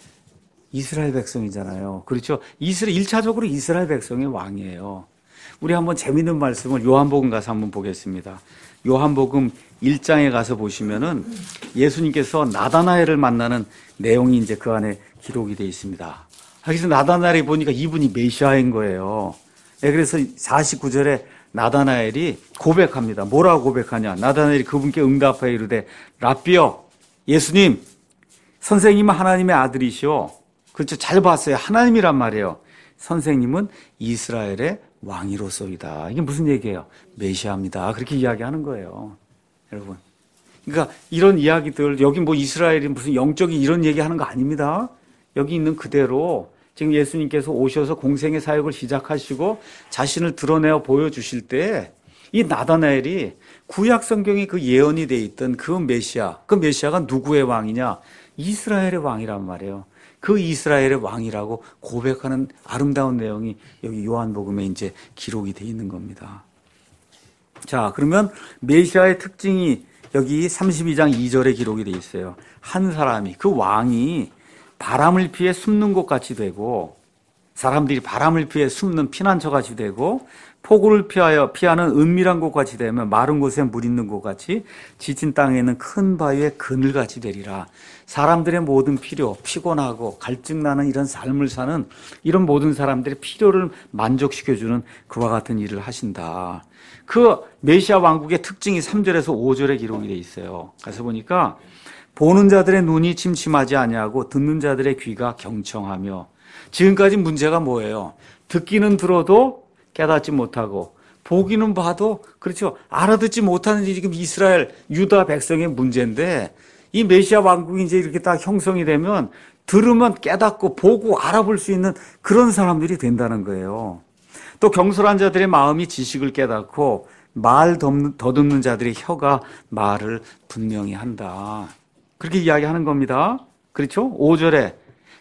[SPEAKER 1] 이스라엘 백성이잖아요. 그렇죠? 이스라엘, 일 차적으로 이스라엘 백성의 왕이에요. 우리 한번 재밌는 말씀을 요한복음 가서 한번 보겠습니다. 요한복음 일 장에 가서 보시면은 예수님께서 나다나엘을 만나는 내용이 이제 그 안에 기록이 되어 있습니다. 그래서 나다나엘이 보니까 이분이 메시아인 거예요. 네, 그래서 사십구 절에 나다나엘이 고백합니다. 뭐라고 고백하냐? 나다나엘이 그분께 응답하여 이르되 랍비여, 예수님, 선생님은 하나님의 아들이시오. 그렇죠? 잘 봤어요. 하나님이란 말이에요. 선생님은 이스라엘의 왕이로소이다. 이게 무슨 얘기예요? 메시아입니다. 그렇게 이야기하는 거예요. 여러분. 그러니까 이런 이야기들, 여기 뭐 이스라엘이 무슨 영적인 이런 얘기하는 거 아닙니다. 여기 있는 그대로 지금 예수님께서 오셔서 공생의 사역을 시작하시고 자신을 드러내어 보여주실 때 이 나다나엘이 구약 성경에 그 예언이 돼 있던 그 메시아, 그 메시아가 누구의 왕이냐? 이스라엘의 왕이란 말이에요. 그 이스라엘의 왕이라고 고백하는 아름다운 내용이 여기 요한복음에 이제 기록이 돼 있는 겁니다. 자, 그러면 메시아의 특징이 여기 삼십이 장 이 절에 기록이 돼 있어요. 한 사람이, 그 왕이 바람을 피해 숨는 곳 같이 되고, 사람들이 바람을 피해 숨는 피난처 같이 되고, 폭우를 피하여 피하는 은밀한 곳 같이 되면 마른 곳에 물 있는 곳 같이, 지친 땅에 있는 큰 바위의 그늘 같이 되리라. 사람들의 모든 필요, 피곤하고 갈증나는 이런 삶을 사는 이런 모든 사람들의 필요를 만족시켜주는 그와 같은 일을 하신다. 그 메시아 왕국의 특징이 삼 절에서 오 절에 기록이 돼 있어요. 가서 보니까 보는 자들의 눈이 침침하지 아니하고 듣는 자들의 귀가 경청하며. 지금까지 문제가 뭐예요? 듣기는 들어도 깨닫지 못하고 보기는 봐도, 그렇죠, 알아듣지 못하는 게 지금 이스라엘 유다 백성의 문제인데, 이 메시아 왕국이 이제 이렇게 딱 형성이 되면 들으면 깨닫고 보고 알아볼 수 있는 그런 사람들이 된다는 거예요. 또 경솔한 자들의 마음이 지식을 깨닫고 말 더듬는 자들의 혀가 말을 분명히 한다. 그렇게 이야기하는 겁니다. 그렇죠? 오 절에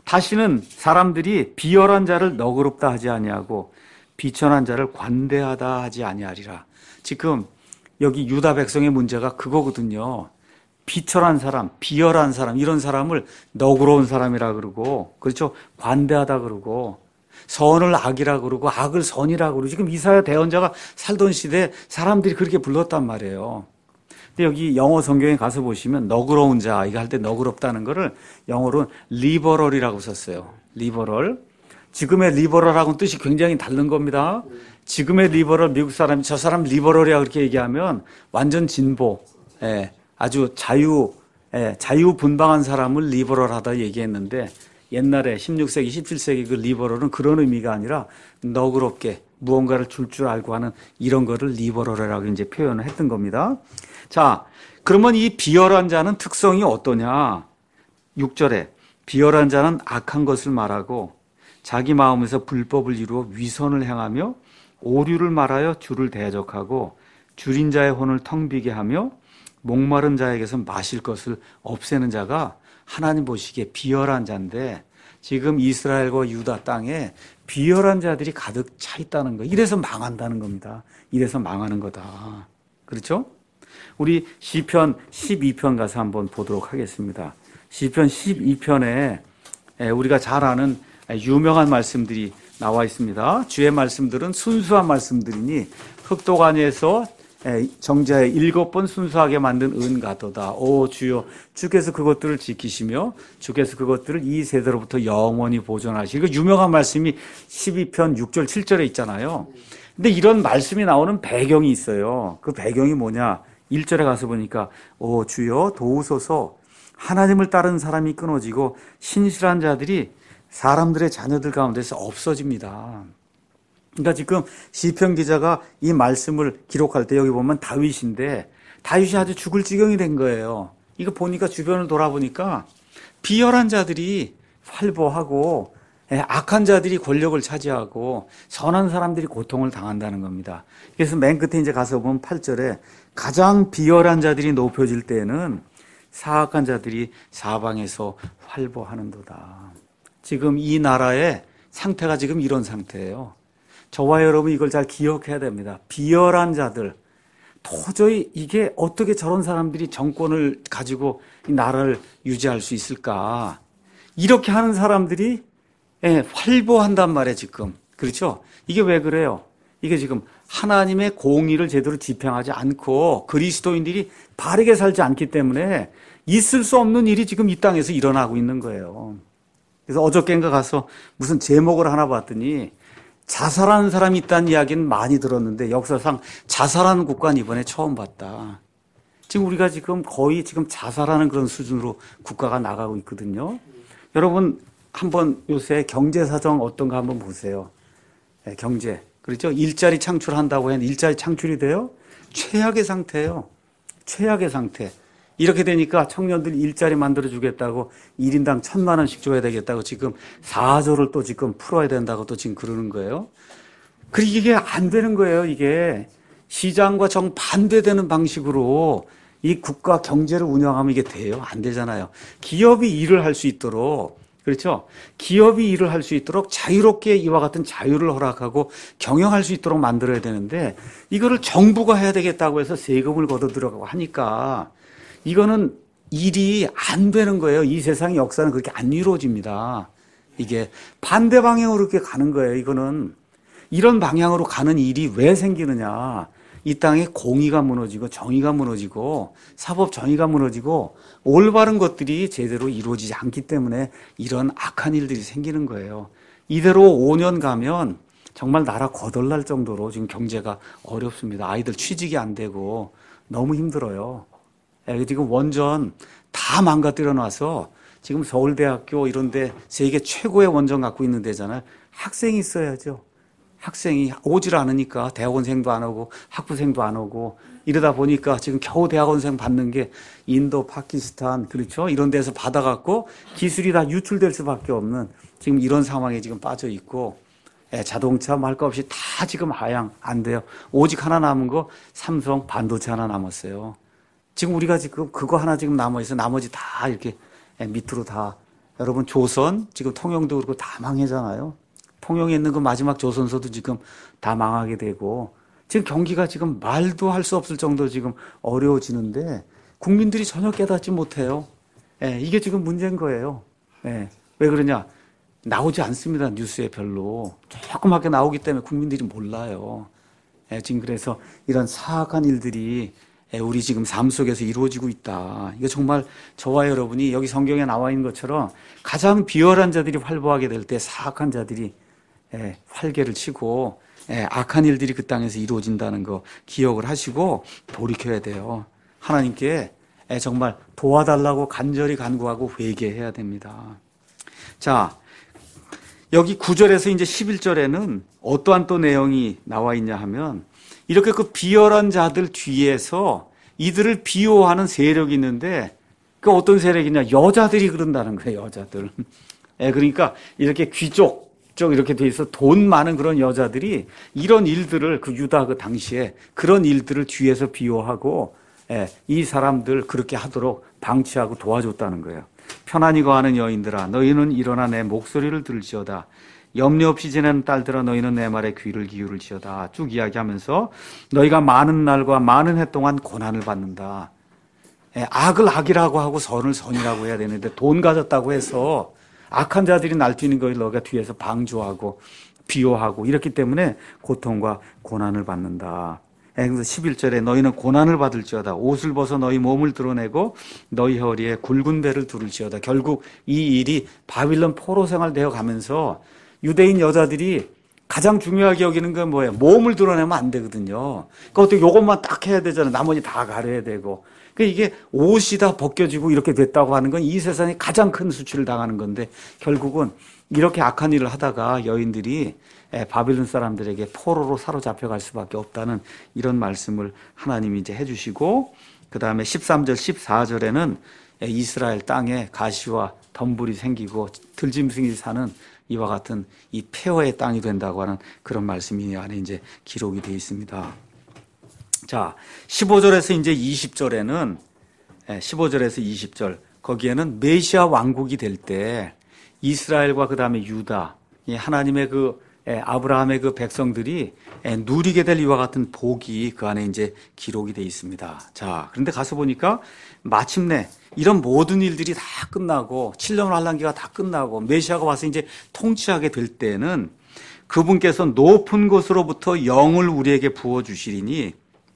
[SPEAKER 1] 다시는 사람들이 비열한 자를 너그럽다 하지 아니하고 비천한 자를 관대하다 하지 아니하리라. 지금 여기 유다 백성의 문제가 그거거든요. 비천한 사람, 비열한 사람, 이런 사람을 너그러운 사람이라 그러고, 그렇죠? 관대하다 그러고, 선을 악이라 그러고, 악을 선이라 그러고. 지금 이사야 대언자가 살던 시대에 사람들이 그렇게 불렀단 말이에요. 근데 여기 영어 성경에 가서 보시면 너그러운 자, 이거 할 때 너그럽다는 거를 영어로는 리버럴이라고 썼어요. 리버럴. 지금의 리버럴하고는 뜻이 굉장히 다른 겁니다. 지금의 리버럴, 미국 사람이 저 사람 리버럴이야 그렇게 얘기하면 완전 진보, 예, 아주 자유, 예, 자유분방한 사람을 리버럴하다 얘기했는데, 옛날에 십육 세기, 십칠 세기 그 리버럴은 그런 의미가 아니라 너그럽게 무언가를 줄 줄 알고 하는 이런 거를 리버럴이라고 이제 표현을 했던 겁니다. 자, 그러면 이 비열한 자는 특성이 어떠냐? 육 절에 비열한 자는 악한 것을 말하고 자기 마음에서 불법을 이루어 위선을 행하며 오류를 말하여 주를 대적하고 줄인 자의 혼을 텅 비게 하며 목마른 자에게서 마실 것을 없애는 자가 하나님 보시기에 비열한 자인데, 지금 이스라엘과 유다 땅에 비열한 자들이 가득 차 있다는 거예요. 이래서 망한다는 겁니다. 이래서 망하는 거다. 그렇죠? 우리 시편 십이 편 가서 한번 보도록 하겠습니다. 시편 십이 편에 우리가 잘 아는 유명한 말씀들이 나와 있습니다. 주의 말씀들은 순수한 말씀들이니 흑독 안에서 정자에 일곱 번 순수하게 만든 은가도다. 오 주여, 주께서 그것들을 지키시며 주께서 그것들을 이 세대로부터 영원히 보존하시고. 이거 유명한 말씀이 십이 편 육 절 칠 절에 있잖아요. 근데 이런 말씀이 나오는 배경이 있어요. 그 배경이 뭐냐? 일 절에 가서 보니까 오 주여 도우소서, 하나님을 따르는 사람이 끊어지고 신실한 자들이 사람들의 자녀들 가운데서 없어집니다. 그러니까 지금 시편 기자가 이 말씀을 기록할 때 여기 보면 다윗인데, 다윗이 아주 죽을 지경이 된 거예요. 이거 보니까 주변을 돌아보니까 비열한 자들이 활보하고 악한 자들이 권력을 차지하고 선한 사람들이 고통을 당한다는 겁니다. 그래서 맨 끝에 이제 가서 보면 팔 절에 가장 비열한 자들이 높여질 때에는 사악한 자들이 사방에서 활보하는도다. 지금 이 나라의 상태가 지금 이런 상태예요. 저와 여러분 이걸 잘 기억해야 됩니다. 비열한 자들, 도저히 이게 어떻게 저런 사람들이 정권을 가지고 이 나라를 유지할 수 있을까? 이렇게 하는 사람들이 예, 활보한단 말이에요, 지금. 그렇죠? 이게 왜 그래요? 이게 지금 하나님의 공의를 제대로 집행하지 않고 그리스도인들이 바르게 살지 않기 때문에 있을 수 없는 일이 지금 이 땅에서 일어나고 있는 거예요. 그래서 어저께인가 가서 무슨 제목을 하나 봤더니 자살하는 사람이 있다는 이야기는 많이 들었는데 역사상 자살하는 국가는 이번에 처음 봤다. 지금 우리가 지금 거의 지금 자살하는 그런 수준으로 국가가 나가고 있거든요. 여러분 한번 요새 경제 사정 어떤가 한번 보세요. 네, 경제. 그렇죠? 일자리 창출한다고 해서 일자리 창출이 돼요? 최악의 상태예요. 최악의 상태. 이렇게 되니까 청년들 일자리 만들어주겠다고 일 인당 천만 원씩 줘야 되겠다고 지금 사 조를 또 지금 풀어야 된다고 또 지금 그러는 거예요. 그리고 이게 안 되는 거예요. 이게 시장과 정반대되는 방식으로 이 국가 경제를 운영하면 이게 돼요? 안 되잖아요. 기업이 일을 할 수 있도록, 그렇죠? 기업이 일을 할 수 있도록 자유롭게 이와 같은 자유를 허락하고 경영할 수 있도록 만들어야 되는데 이거를 정부가 해야 되겠다고 해서 세금을 걷어 들어가고 하니까 이거는 일이 안 되는 거예요. 이 세상의 역사는 그렇게 안 이루어집니다. 이게 반대 방향으로 이렇게 가는 거예요. 이거는 이런 방향으로 가는 일이 왜 생기느냐. 이 땅에 공의가 무너지고 정의가 무너지고 사법 정의가 무너지고 올바른 것들이 제대로 이루어지지 않기 때문에 이런 악한 일들이 생기는 거예요. 이대로 오 년 가면 정말 나라 거덜날 정도로 지금 경제가 어렵습니다. 아이들 취직이 안 되고 너무 힘들어요. 지금 원전 다 망가뜨려 놔서 지금 서울대학교 이런 데 세계 최고의 원전 갖고 있는 데잖아요. 학생이 있어야죠. 학생이 오질 않으니까 대학원생도 안 오고 학부생도 안 오고 이러다 보니까 지금 겨우 대학원생 받는 게 인도, 파키스탄, 그렇죠? 이런 데서 받아갖고 기술이 다 유출될 수밖에 없는 지금 이런 상황에 지금 빠져 있고, 예, 자동차 말 것 없이 다 지금 하향 안 돼요. 오직 하나 남은 거 삼성 반도체 하나 남았어요. 지금 우리가 지금 그거 하나 지금 남아있어. 나머지 다 이렇게 밑으로 다. 여러분 조선 지금 통영도 그렇고 다 망해잖아요. 통영에 있는 그 마지막 조선소도 지금 다 망하게 되고 지금 경기가 지금 말도 할 수 없을 정도로 지금 어려워지는데 국민들이 전혀 깨닫지 못해요. 예, 이게 지금 문제인 거예요. 예, 왜 그러냐? 나오지 않습니다. 뉴스에 별로. 조그맣게 나오기 때문에 국민들이 몰라요. 예, 지금 그래서 이런 사악한 일들이 우리 지금 삶 속에서 이루어지고 있다. 이거 정말 저와 여러분이 여기 성경에 나와 있는 것처럼 가장 비열한 자들이 활보하게 될 때 사악한 자들이 활개를 치고 악한 일들이 그 땅에서 이루어진다는 거 기억을 하시고 돌이켜야 돼요. 하나님께 정말 도와달라고 간절히 간구하고 회개해야 됩니다. 자, 여기 구 절에서 이제 십일 절에는 어떠한 또 내용이 나와 있냐 하면 이렇게 그 비열한 자들 뒤에서 이들을 비호하는 세력이 있는데 그 어떤 세력이냐? 여자들이 그런다는 거예요, 여자들. 예, 그러니까 이렇게 귀족 쪽 이렇게 돼 있어 돈 많은 그런 여자들이 이런 일들을 그 유다 그 당시에 그런 일들을 뒤에서 비호하고 예, 이 사람들 그렇게 하도록 방치하고 도와줬다는 거예요. 편안히 거하는 여인들아, 너희는 일어나 내 목소리를 들을지어다. 염려 없이 지내는 딸들아, 너희는 내 말에 귀를 기울일지어다. 쭉 이야기하면서 너희가 많은 날과 많은 해 동안 고난을 받는다. 예, 악을 악이라고 하고 선을 선이라고 해야 되는데 돈 가졌다고 해서 악한 자들이 날뛰는 것을 너가 뒤에서 방조하고 비호하고 이렇기 때문에 고통과 고난을 받는다. 그래서 십일 절에 너희는 고난을 받을지어다. 옷을 벗어 너희 몸을 드러내고 너희 허리에 굵은 배를 두를지어다. 결국 이 일이 바빌론 포로 생활 되어 가면서 유대인 여자들이 가장 중요하게 여기는 건 뭐예요? 몸을 드러내면 안 되거든요. 그러니까 어떻게 요것만 딱 해야 되잖아요. 나머지 다 가려야 되고. 그러니까 이게 옷이 다 벗겨지고 이렇게 됐다고 하는 건 이 세상에 가장 큰 수치를 당하는 건데 결국은 이렇게 악한 일을 하다가 여인들이 바빌론 사람들에게 포로로 사로잡혀 갈 수밖에 없다는 이런 말씀을 하나님이 이제 해주시고 그 다음에 십삼 절, 십사 절에는 이스라엘 땅에 가시와 덤불이 생기고 들짐승이 사는 이와 같은 이 폐허의 땅이 된다고 하는 그런 말씀이 안에 이제 기록이 되어 있습니다. 자, 십오 절에서 이제 이십 절에는 십오 절에서 이십 절 거기에는 메시아 왕국이 될 때 이스라엘과 그 다음에 유다 하나님의 그 아브라함의 그 백성들이 누리게 될 이와 같은 복이 그 안에 이제 기록이 되어 있습니다. 자, 그런데 가서 보니까 마침내 이런 모든 일들이 다 끝나고 칠 년 환란기가 다 끝나고 메시아가 와서 이제 통치하게 될 때는 그분께서 높은 곳으로부터 영을 우리에게 부어 주시리니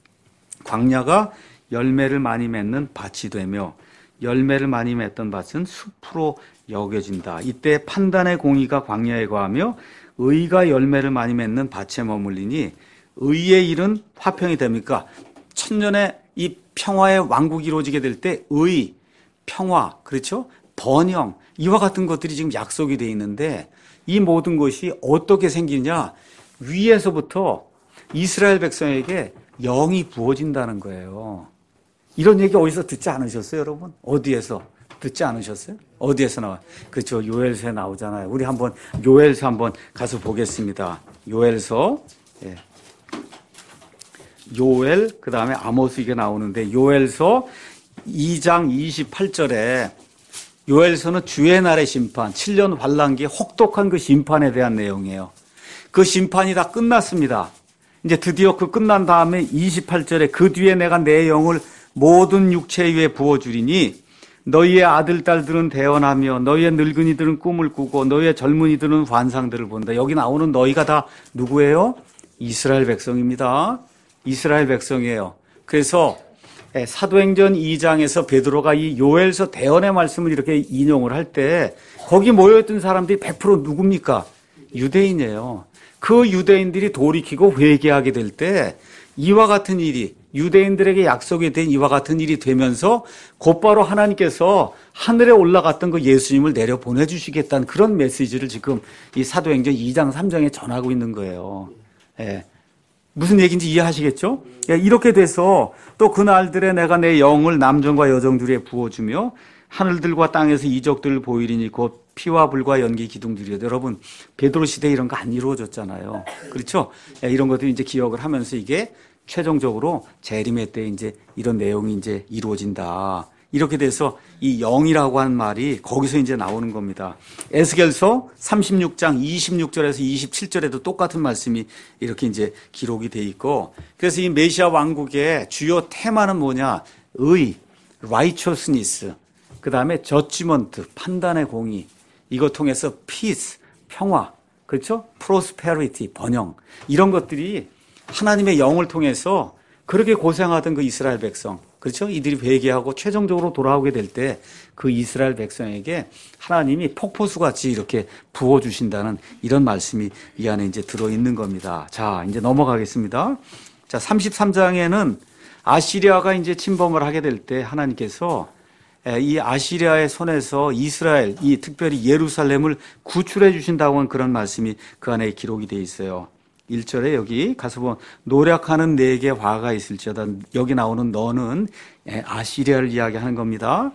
[SPEAKER 1] 광야가 열매를 많이 맺는 밭이 되며 열매를 많이 맺던 밭은 숲으로 여겨진다. 이때 판단의 공의가 광야에 거하며 의가 열매를 많이 맺는 밭에 머물리니 의의 일은 화평이 됩니까? 천년의 이 평화의 왕국이 이루어지게 될 때 의, 평화, 그렇죠? 번영, 이와 같은 것들이 지금 약속이 되어 있는데 이 모든 것이 어떻게 생기냐? 위에서부터 이스라엘 백성에게 영이 부어진다는 거예요. 이런 얘기 어디서 듣지 않으셨어요, 여러분? 어디에서 듣지 않으셨어요? 어디에서 나와? 그렇죠. 요엘서에 나오잖아요. 우리 한번 요엘서 한번 가서 보겠습니다. 요엘서, 예. 요엘, 그 다음에 아모스 이게 나오는데 요엘서 이 장 이십팔 절에 요엘서는 주의 날의 심판, 칠 년 환란기 혹독한 그 심판에 대한 내용이에요. 그 심판이 다 끝났습니다. 이제 드디어 그 끝난 다음에 이십팔 절에 그 뒤에 내가 내 영을 모든 육체 위에 부어주리니 너희의 아들, 딸들은 대언하며 너희의 늙은이들은 꿈을 꾸고 너희의 젊은이들은 환상들을 본다. 여기 나오는 너희가 다 누구예요? 이스라엘 백성입니다. 이스라엘 백성이에요. 그래서 사도행전 이 장에서 베드로가 이 요엘서 대언의 말씀을 이렇게 인용을 할 때 거기 모여있던 사람들이 백 퍼센트 누굽니까? 유대인이에요. 그 유대인들이 돌이키고 회개하게 될 때 이와 같은 일이 유대인들에게 약속이 된 이와 같은 일이 되면서 곧바로 하나님께서 하늘에 올라갔던 그 예수님을 내려 보내주시겠다는 그런 메시지를 지금 이 사도행전 이 장 삼 장에 전하고 있는 거예요. 예. 무슨 얘기인지 이해하시겠죠? 예, 이렇게 돼서 또 그날들에 내가 내 영을 남정과 여정들에 부어주며 하늘들과 땅에서 이적들을 보이리니 곧 피와 불과 연기 기둥들이요. 여러분 베드로 시대에 이런 거 안 이루어졌잖아요. 그렇죠? 예, 이런 것들이 이제 기억을 하면서 이게 최종적으로 재림의 때 이제 이런 내용이 이제 이루어진다. 이렇게 돼서 이 영이라고 하는 말이 거기서 이제 나오는 겁니다. 에스겔서 삼십육 장 이십육 절에서 이십칠 절에도 똑같은 말씀이 이렇게 이제 기록이 돼 있고, 그래서 이 메시아 왕국의 주요 테마는 뭐냐? 의, righteousness, 그 다음에 judgment, 판단의 공의, 이것 통해서 peace, 평화, 그렇죠? prosperity, 번영, 이런 것들이 하나님의 영을 통해서 그렇게 고생하던 그 이스라엘 백성, 그렇죠? 이들이 회개하고 최종적으로 돌아오게 될 때 그 이스라엘 백성에게 하나님이 폭포수같이 이렇게 부어주신다는 이런 말씀이 이 안에 이제 들어있는 겁니다. 자, 이제 넘어가겠습니다. 자, 삼십삼 장에는 아시리아가 이제 침범을 하게 될 때 하나님께서 이 아시리아의 손에서 이스라엘, 이 특별히 예루살렘을 구출해 주신다고 하는 그런 말씀이 그 안에 기록이 되어 있어요. 일 절에 여기 가서 보면 노력하는 내게 화가 있을지어다. 여기 나오는 너는 아시리아를 이야기하는 겁니다.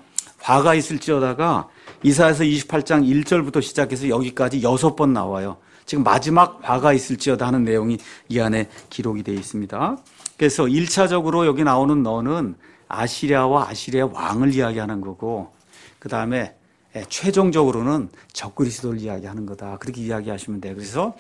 [SPEAKER 1] 과가 있을지어다가 이사야서 이십팔 장 일 절부터 시작해서 여기까지 여섯 번 나와요. 지금 마지막 과가 있을지어다 하는 내용이 이 안에 기록이 되어 있습니다. 그래서 일 차적으로 여기 나오는 너는 아시리아와 아시리아 왕을 이야기하는 거고, 그 다음에 최종적으로는 적그리스도를 이야기하는 거다. 그렇게 이야기하시면 돼요. 그래서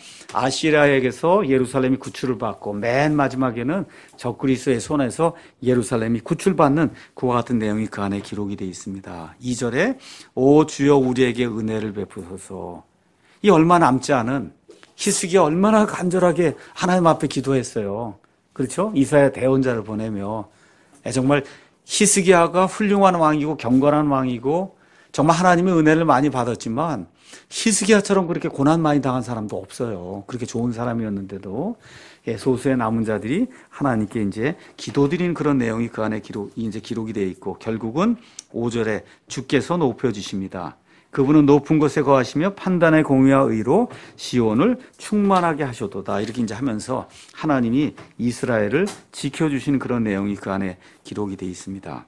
[SPEAKER 1] 아시리아에게서 예루살렘이 구출을 받고 맨 마지막에는 적그리스도의 손에서 예루살렘이 구출받는 그와 같은 내용이 그 안에 기록이 되어 있습니다. 이 절에 오 주여 우리에게 은혜를 베푸소서. 이 얼마 남지 않은 히스기야 얼마나 간절하게 하나님 앞에 기도했어요. 그렇죠? 이사야 대언자를 보내며 정말 히스기야가 훌륭한 왕이고 경건한 왕이고 정말 하나님의 은혜를 많이 받았지만 히스기야처럼 그렇게 고난 많이 당한 사람도 없어요. 그렇게 좋은 사람이었는데도 소수의 남은 자들이 하나님께 이제 기도드리는 그런 내용이 그 안에 기록, 이제 기록이 되어 있고, 결국은 오 절에 주께서 높여주십니다. 그분은 높은 곳에 거하시며 판단의 공의와 의로 시온을 충만하게 하셔도다. 이렇게 이제 하면서 하나님이 이스라엘을 지켜주시는 그런 내용이 그 안에 기록이 되어 있습니다.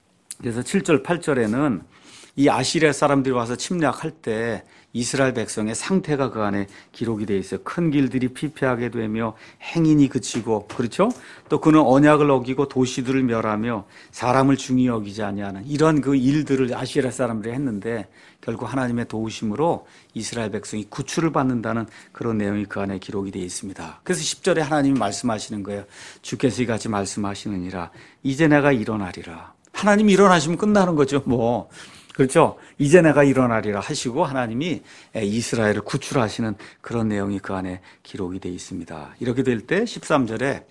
[SPEAKER 1] 그래서 칠 절, 팔 절에는 이 아시리아 사람들이 와서 침략할 때 이스라엘 백성의 상태가 그 안에 기록이 되어 있어요. 큰 길들이 피폐하게 되며 행인이 그치고, 그렇죠? 또 그는 언약을 어기고 도시들을 멸하며 사람을 중히 여기지 아니하는 이런 그 일들을 아시리아 사람들이 했는데 결국 하나님의 도우심으로 이스라엘 백성이 구출을 받는다는 그런 내용이 그 안에 기록이 되어 있습니다. 그래서 십 절에 하나님이 말씀하시는 거예요. 주께서 이같이 말씀하시느니라. 이제 내가 일어나리라. 하나님이 일어나시면 끝나는 거죠, 뭐. 그렇죠? 이제 내가 일어나리라 하시고 하나님이 이스라엘을 구출하시는 그런 내용이 그 안에 기록이 되어 있습니다. 이렇게 될 때 십삼 절에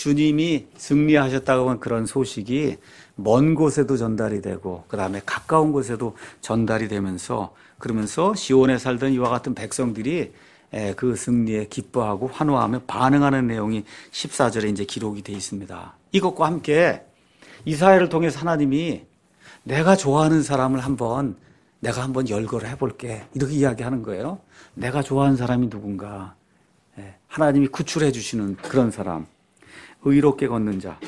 [SPEAKER 1] 주님이 승리하셨다고 하는 그런 소식이 먼 곳에도 전달이 되고 그 다음에 가까운 곳에도 전달이 되면서, 그러면서 시온에 살던 이와 같은 백성들이 그 승리에 기뻐하고 환호하며 반응하는 내용이 십사 절에 이제 기록이 되어 있습니다. 이것과 함께 이사야를 통해서 하나님이 내가 좋아하는 사람을 한번 내가 한번 열거를 해볼게, 이렇게 이야기하는 거예요. 내가 좋아하는 사람이 누군가? 하나님이 구출해 주시는 그런 사람, 의롭게 걷는 자,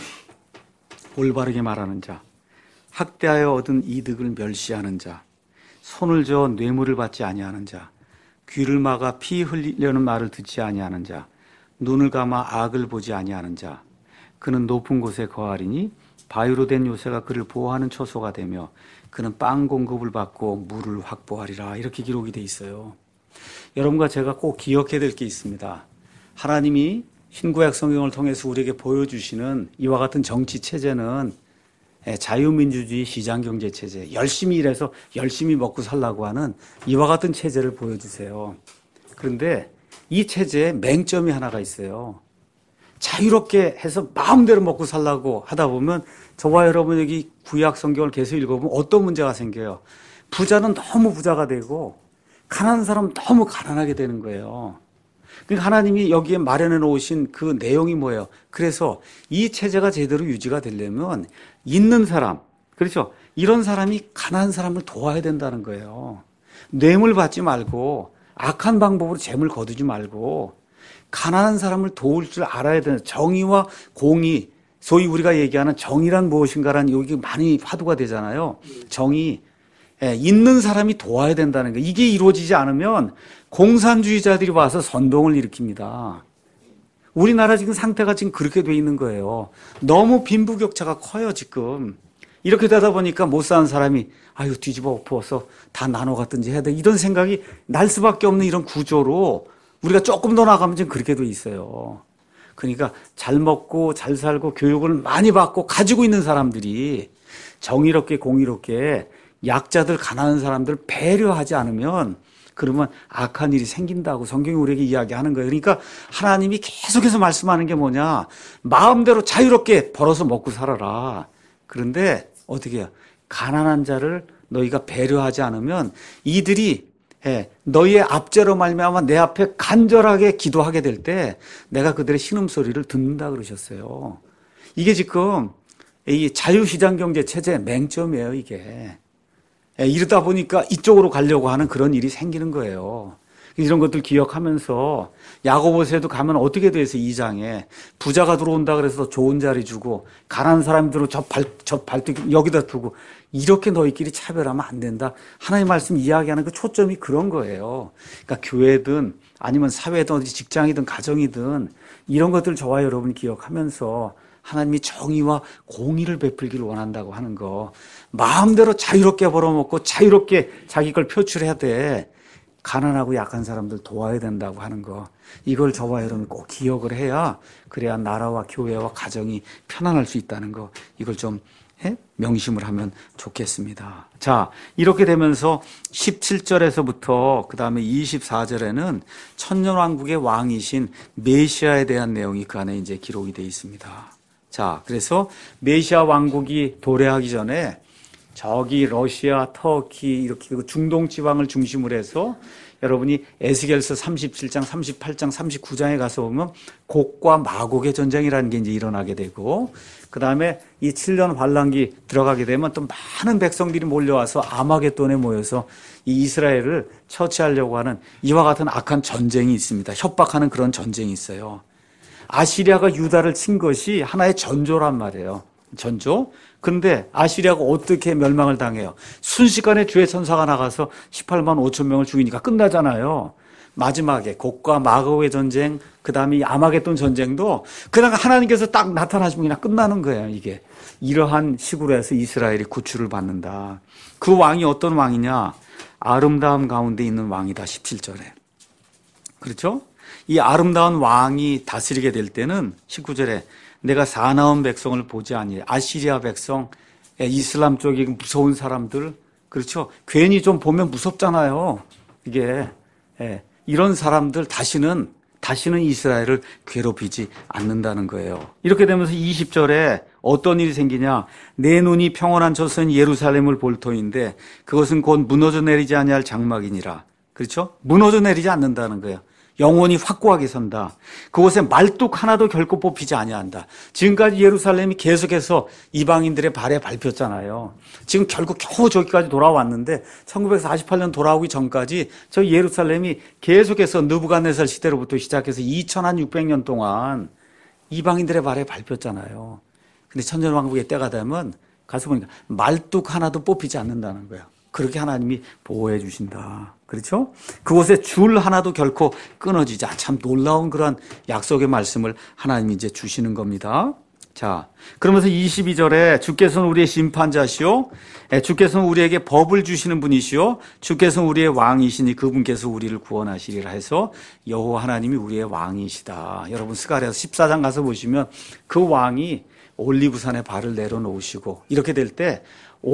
[SPEAKER 1] 올바르게 말하는 자, 학대하여 얻은 이득을 멸시하는 자, 손을 저어 뇌물을 받지 아니하는 자, 귀를 막아 피 흘리려는 말을 듣지 아니하는 자, 눈을 감아 악을 보지 아니하는 자, 그는 높은 곳에 거하리니 바위로 된 요새가 그를 보호하는 처소가 되며 그는 빵 공급을 받고 물을 확보하리라. 이렇게 기록이 돼 있어요. 여러분과 제가 꼭 기억해야 될 게 있습니다. 하나님이 신구약 성경을 통해서 우리에게 보여주시는 이와 같은 정치 체제는 자유민주주의 시장경제 체제, 열심히 일해서 열심히 먹고 살라고 하는 이와 같은 체제를 보여주세요. 그런데 이 체제에 맹점이 하나가 있어요. 자유롭게 해서 마음대로 먹고 살라고 하다 보면 저와 여러분 여기 구약 성경을 계속 읽어보면 어떤 문제가 생겨요. 부자는 너무 부자가 되고 가난한 사람은 너무 가난하게 되는 거예요. 그러니까 하나님이 여기에 마련해 놓으신 그 내용이 뭐예요? 그래서 이 체제가 제대로 유지가 되려면 있는 사람, 그렇죠? 이런 사람이 가난한 사람을 도와야 된다는 거예요. 뇌물 받지 말고 악한 방법으로 재물 거두지 말고 가난한 사람을 도울 줄 알아야 되는 정의와 공의, 소위 우리가 얘기하는 정의란 무엇인가라는 여기 많이 화두가 되잖아요. 정의, 예, 있는 사람이 도와야 된다는 거예요. 이게 이루어지지 않으면 공산주의자들이 와서 선동을 일으킵니다. 우리나라 지금 상태가 지금 그렇게 돼 있는 거예요. 너무 빈부격차가 커요, 지금. 이렇게 되다 보니까 못 사는 사람이 아유 뒤집어 엎어서 다 나눠 갖든지 해야 돼, 이런 생각이 날 수밖에 없는 이런 구조로 우리가 조금 더 나가면 지금 그렇게 돼 있어요. 그러니까 잘 먹고 잘 살고 교육을 많이 받고 가지고 있는 사람들이 정의롭게 공의롭게 약자들 가난한 사람들 배려하지 않으면 그러면 악한 일이 생긴다고 성경이 우리에게 이야기하는 거예요. 그러니까 하나님이 계속해서 말씀하는 게 뭐냐, 마음대로 자유롭게 벌어서 먹고 살아라. 그런데 어떻게 해요? 가난한 자를 너희가 배려하지 않으면 이들이 예, 너희의 압제로 말미암아 내 앞에 간절하게 기도하게 될 때 내가 그들의 신음소리를 듣는다 그러셨어요. 이게 지금 이 자유시장 경제 체제의 맹점이에요, 이게. 예, 이러다 보니까 이쪽으로 가려고 하는 그런 일이 생기는 거예요. 이런 것들 기억하면서 야고보서에도 가면 어떻게 돼서 이 장에 부자가 들어온다 그래서 좋은 자리 주고 가난한 사람들은 저 발, 저 발등 여기다 두고 이렇게 너희끼리 차별하면 안 된다. 하나님 말씀 이야기하는 그 초점이 그런 거예요. 그러니까 교회든 아니면 사회든 어디 직장이든 가정이든 이런 것들 저와 여러분이 기억하면서 하나님이 정의와 공의를 베풀기를 원한다고 하는 거 마음대로 자유롭게 벌어먹고 자유롭게 자기 걸 표출해야 돼. 가난하고 약한 사람들 도와야 된다고 하는 거 이걸 저와 여러분이 꼭 기억을 해야 그래야 나라와 교회와 가정이 편안할 수 있다는 거 이걸 좀 명심을 하면 좋겠습니다. 자, 이렇게 되면서 십칠 절에서부터 그 다음에 이십사 절에는 천년왕국의 왕이신 메시아에 대한 내용이 그 안에 이제 기록이 되어 있습니다. 자, 그래서 메시아 왕국이 도래하기 전에 저기 러시아, 터키 이렇게 중동 지방을 중심으로 해서 여러분이 에스겔서 삼십칠 장, 삼십팔 장, 삼십구 장에 가서 보면 곡과 마곡의 전쟁이라는 게 이제 일어나게 되고 그 다음에 이 칠 년 환란기 들어가게 되면 또 많은 백성들이 몰려와서 아마겟돈에 모여서 이 이스라엘을 처치하려고 하는 이와 같은 악한 전쟁이 있습니다. 협박하는 그런 전쟁이 있어요. 아시리아가 유다를 친 것이 하나의 전조란 말이에요. 전조. 근데 아시리아가 어떻게 멸망을 당해요? 순식간에 주의 천사가 나가서 십팔만 오천 명을 죽이니까 끝나잖아요. 마지막에 곡과 마곡의 전쟁, 그 다음에 이 아마겟돈 전쟁도 그냥 하나님께서 딱 나타나시면 그냥 끝나는 거예요, 이게. 이러한 식으로 해서 이스라엘이 구출을 받는다. 그 왕이 어떤 왕이냐? 아름다움 가운데 있는 왕이다, 십칠 절에. 그렇죠? 이 아름다운 왕이 다스리게 될 때는 십구 절에 내가 사나운 백성을 보지 아니하리. 아시리아 백성, 이슬람 쪽이 무서운 사람들, 그렇죠? 괜히 좀 보면 무섭잖아요. 이게 예, 이런 사람들 다시는 다시는 이스라엘을 괴롭히지 않는다는 거예요. 이렇게 되면서 이십 절에 어떤 일이 생기냐? 내 눈이 평온한 조선 예루살렘을 볼 터인데 그것은 곧 무너져 내리지 아니할 장막이니라. 그렇죠? 무너져 내리지 않는다는 거예요. 영원히 확고하게 선다. 그곳에 말뚝 하나도 결코 뽑히지 아니한다. 지금까지 예루살렘이 계속해서 이방인들의 발에 밟혔잖아요. 지금 결국 겨우 저기까지 돌아왔는데 천구백사십팔 년 돌아오기 전까지 저 예루살렘이 계속해서 느부갓네살 시대로부터 시작해서 이천육백 년 동안 이방인들의 발에 밟혔잖아요. 근데 천년왕국의 때가 되면 가서 보니까 말뚝 하나도 뽑히지 않는다는 거예요. 그렇게 하나님이 보호해 주신다. 그렇죠? 그곳에 줄 하나도 결코 끊어지지 않아. 참 놀라운 그런 약속의 말씀을 하나님이 이제 주시는 겁니다. 자, 그러면서 이십이 절에 주께서는 우리의 심판자시오. 주께서는 우리에게 법을 주시는 분이시오. 주께서는 우리의 왕이시니 그분께서 우리를 구원하시리라 해서 여호와 하나님이 우리의 왕이시다. 여러분 스가랴서 십사 장 가서 보시면 그 왕이 올리브산에 발을 내려놓으시고 이렇게 될 때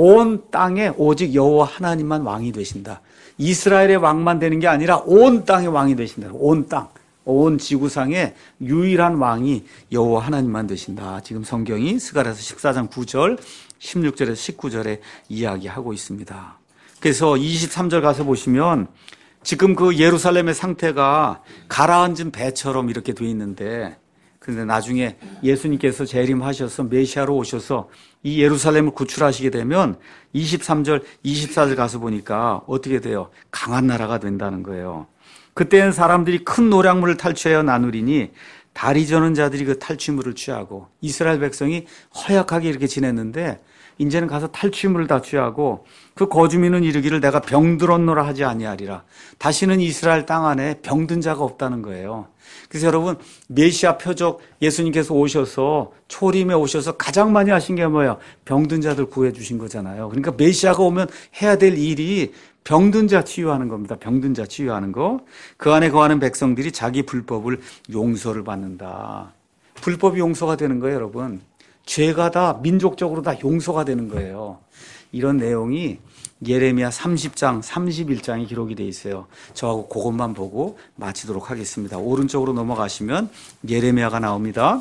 [SPEAKER 1] 온 땅에 오직 여호와 하나님만 왕이 되신다. 이스라엘의 왕만 되는 게 아니라 온 땅의 왕이 되신다. 온 땅, 온 지구상의 유일한 왕이 여호와 하나님만 되신다. 지금 성경이 스가랴서 십사 장 구 절, 십육 절에서 십구 절에 이야기하고 있습니다. 그래서 이십삼 절 가서 보시면 지금 그 예루살렘의 상태가 가라앉은 배처럼 이렇게 돼 있는데 그런데 나중에 예수님께서 재림하셔서 메시아로 오셔서 이 예루살렘을 구출하시게 되면 이십삼 절, 이십사 절 가서 보니까 어떻게 돼요? 강한 나라가 된다는 거예요. 그때는 사람들이 큰 노량물을 탈취하여 나누리니 다리 저는 자들이 그 탈취물을 취하고 이스라엘 백성이 허약하게 이렇게 지냈는데 이제는 가서 탈취물을 다 취하고 그 거주민은 이르기를 내가 병들었노라 하지 아니하리라. 다시는 이스라엘 땅 안에 병든 자가 없다는 거예요. 그래서 여러분 메시아 표적 예수님께서 오셔서 초림에 오셔서 가장 많이 하신 게 뭐예요? 병든 자들 구해 주신 거잖아요. 그러니까 메시아가 오면 해야 될 일이 병든 자 치유하는 겁니다. 병든 자 치유하는 거. 그 안에 거하는 백성들이 자기 불법을 용서를 받는다. 불법이 용서가 되는 거예요, 여러분. 죄가 다 민족적으로 다 용서가 되는 거예요. 이런 내용이 예레미야 삼십 장, 삼십일 장에 기록이 되어 있어요. 저하고 그것만 보고 마치도록 하겠습니다. 오른쪽으로 넘어가시면 예레미야가 나옵니다.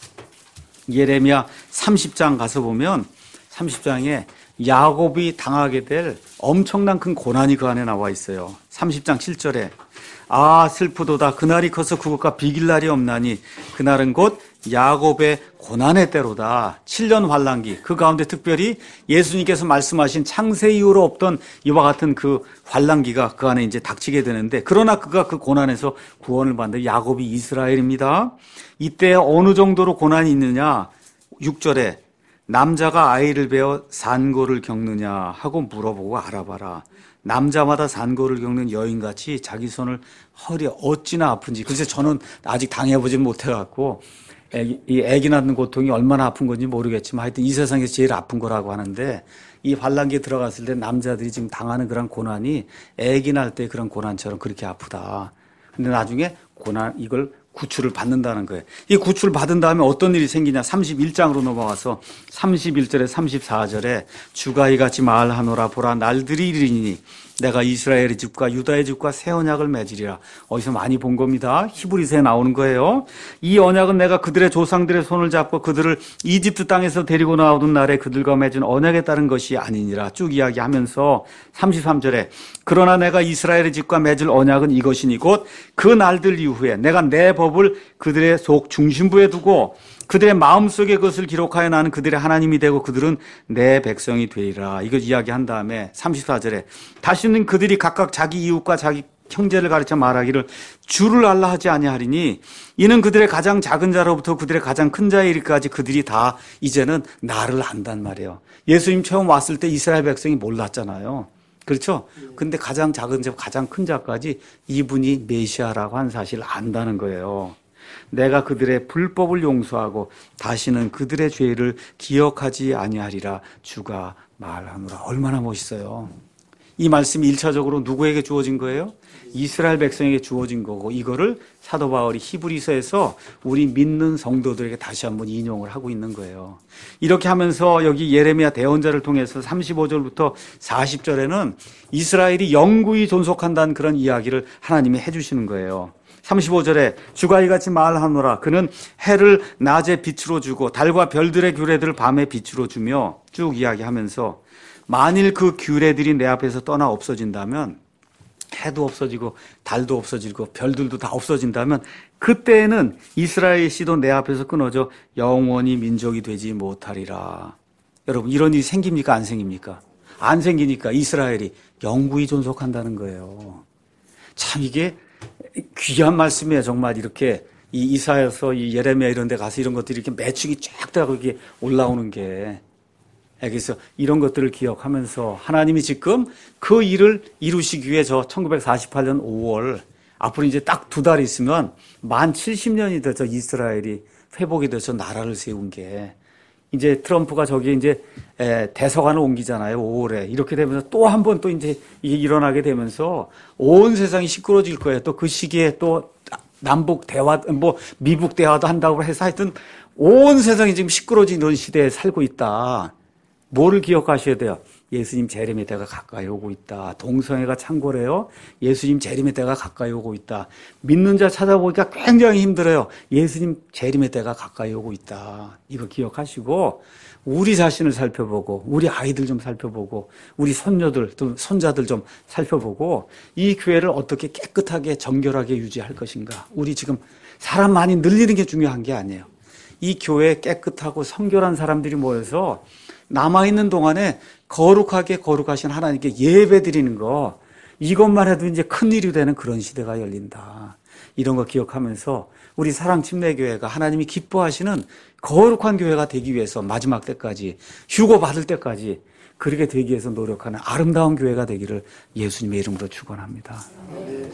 [SPEAKER 1] 예레미야 삼십 장 가서 보면 삼십 장에 야곱이 당하게 될 엄청난 큰 고난이 그 안에 나와 있어요. 삼십 장 칠 절에 아 슬프도다 그날이 커서 그것과 비길 날이 없나니 그날은 곧 야곱의 고난의 때로다. 칠 년 환란기. 그 가운데 특별히 예수님께서 말씀하신 창세 이후로 없던 이와 같은 그 환란기가 그 안에 이제 닥치게 되는데, 그러나 그가 그 고난에서 구원을 받는 야곱이 이스라엘입니다. 이때 어느 정도로 고난이 있느냐? 육 절에 남자가 아이를 베어 산고를 겪느냐 하고 물어보고 알아봐라. 남자마다 산고를 겪는 여인같이 자기 손을 허리 어찌나 아픈지. 글쎄 저는 아직 당해보지 못해갖고 애기, 이 애기 낳는 고통이 얼마나 아픈 건지 모르겠지만 하여튼 이 세상에서 제일 아픈 거라고 하는데, 이 환란기에 들어갔을 때 남자들이 지금 당하는 그런 고난이 애기 낳을 때 그런 고난처럼 그렇게 아프다. 근데 나중에 고난 이걸 구출을 받는다는 거예요. 이 구출을 받은 다음에 어떤 일이 생기냐? 삼십일 장으로 넘어가서 삼십일 절에 삼십사 절에 주가 이같이 말하노라. 보라 날들이 이르리니 내가 이스라엘의 집과 유다의 집과 새 언약을 맺으리라. 어디서 많이 본 겁니다. 히브리서에 나오는 거예요. 이 언약은 내가 그들의 조상들의 손을 잡고 그들을 이집트 땅에서 데리고 나오던 날에 그들과 맺은 언약에 따른 것이 아니니라. 쭉 이야기하면서 삼십삼 절에 그러나 내가 이스라엘의 집과 맺을 언약은 이것이니 곧 그 날들 이후에 내가 내 법을 그들의 속 중심부에 두고 그들의 마음속에 그것을 기록하여 나는 그들의 하나님이 되고 그들은 내 백성이 되리라. 이걸 이야기한 다음에 삼십사 절에 다시는 그들이 각각 자기 이웃과 자기 형제를 가르쳐 말하기를 주를 알라 하지 아니하리니 이는 그들의 가장 작은 자로부터 그들의 가장 큰 자에 이르기까지 그들이 다 이제는 나를 안단 말이에요. 예수님 처음 왔을 때 이스라엘 백성이 몰랐잖아요. 그렇죠? 근데 가장 작은 자, 가장 큰 자까지 이분이 메시아라고 한 사실을 안다는 거예요. 내가 그들의 불법을 용서하고 다시는 그들의 죄를 기억하지 아니하리라 주가 말하노라. 얼마나 멋있어요. 이 말씀이 일차적으로 누구에게 주어진 거예요? 이스라엘 백성에게 주어진 거고, 이거를 사도 바울이 히브리서에서 우리 믿는 성도들에게 다시 한번 인용을 하고 있는 거예요. 이렇게 하면서 여기 예레미야 대언자를 통해서 삼십오 절부터 사십 절에는 이스라엘이 영구히 존속한다는 그런 이야기를 하나님이 해주시는 거예요. 삼십오 절에 주가 이같이 말하노라. 그는 해를 낮에 빛으로 주고 달과 별들의 규례들을 밤에 빛으로 주며, 쭉 이야기하면서 만일 그 규례들이 내 앞에서 떠나 없어진다면, 해도 없어지고 달도 없어지고 별들도 다 없어진다면 그때에는 이스라엘 씨도 내 앞에서 끊어져 영원히 민족이 되지 못하리라. 여러분, 이런 일이 생깁니까? 안 생깁니까? 안 생기니까 이스라엘이 영구히 존속한다는 거예요. 참 이게 귀한 말씀이에요. 정말 이렇게 이 이사야서, 이 예레미야 이런 데 가서 이런 것들이 이렇게 매축이 쫙 되고 이렇게 올라오는 게, 그래서 이런 것들을 기억하면서 하나님이 지금 그 일을 이루시기 위해 저 천구백사십팔 년 오월, 앞으로 이제 딱 두 달 있으면 만 칠십 년이 돼서 이스라엘이 회복이 돼서 나라를 세운 게, 이제 트럼프가 저기 이제 대서관을 옮기잖아요. 오월에. 이렇게 되면서 또 한 번 또 이제 이게 일어나게 되면서 온 세상이 시끄러워질 거예요. 또 그 시기에 또 남북 대화, 뭐 미북 대화도 한다고 해서 하여튼 온 세상이 지금 시끄러워지는 시대에 살고 있다. 뭐를 기억하셔야 돼요? 예수님 재림의 때가 가까이 오고 있다. 동성애가 창궐해요. 예수님 재림의 때가 가까이 오고 있다. 믿는 자 찾아보기가 굉장히 힘들어요. 예수님 재림의 때가 가까이 오고 있다. 이거 기억하시고 우리 자신을 살펴보고 우리 아이들 좀 살펴보고 우리 손녀들, 손자들 좀 살펴보고 이 교회를 어떻게 깨끗하게 정결하게 유지할 것인가. 우리 지금 사람 많이 늘리는 게 중요한 게 아니에요. 이 교회에 깨끗하고 성결한 사람들이 모여서 남아있는 동안에 거룩하게 거룩하신 하나님께 예배 드리는 거, 이것만 해도 이제 큰일이 되는 그런 시대가 열린다. 이런 거 기억하면서 우리 사랑침례교회가 하나님이 기뻐하시는 거룩한 교회가 되기 위해서 마지막 때까지, 휴고 받을 때까지 그렇게 되기 위해서 노력하는 아름다운 교회가 되기를 예수님의 이름으로 축원합니다.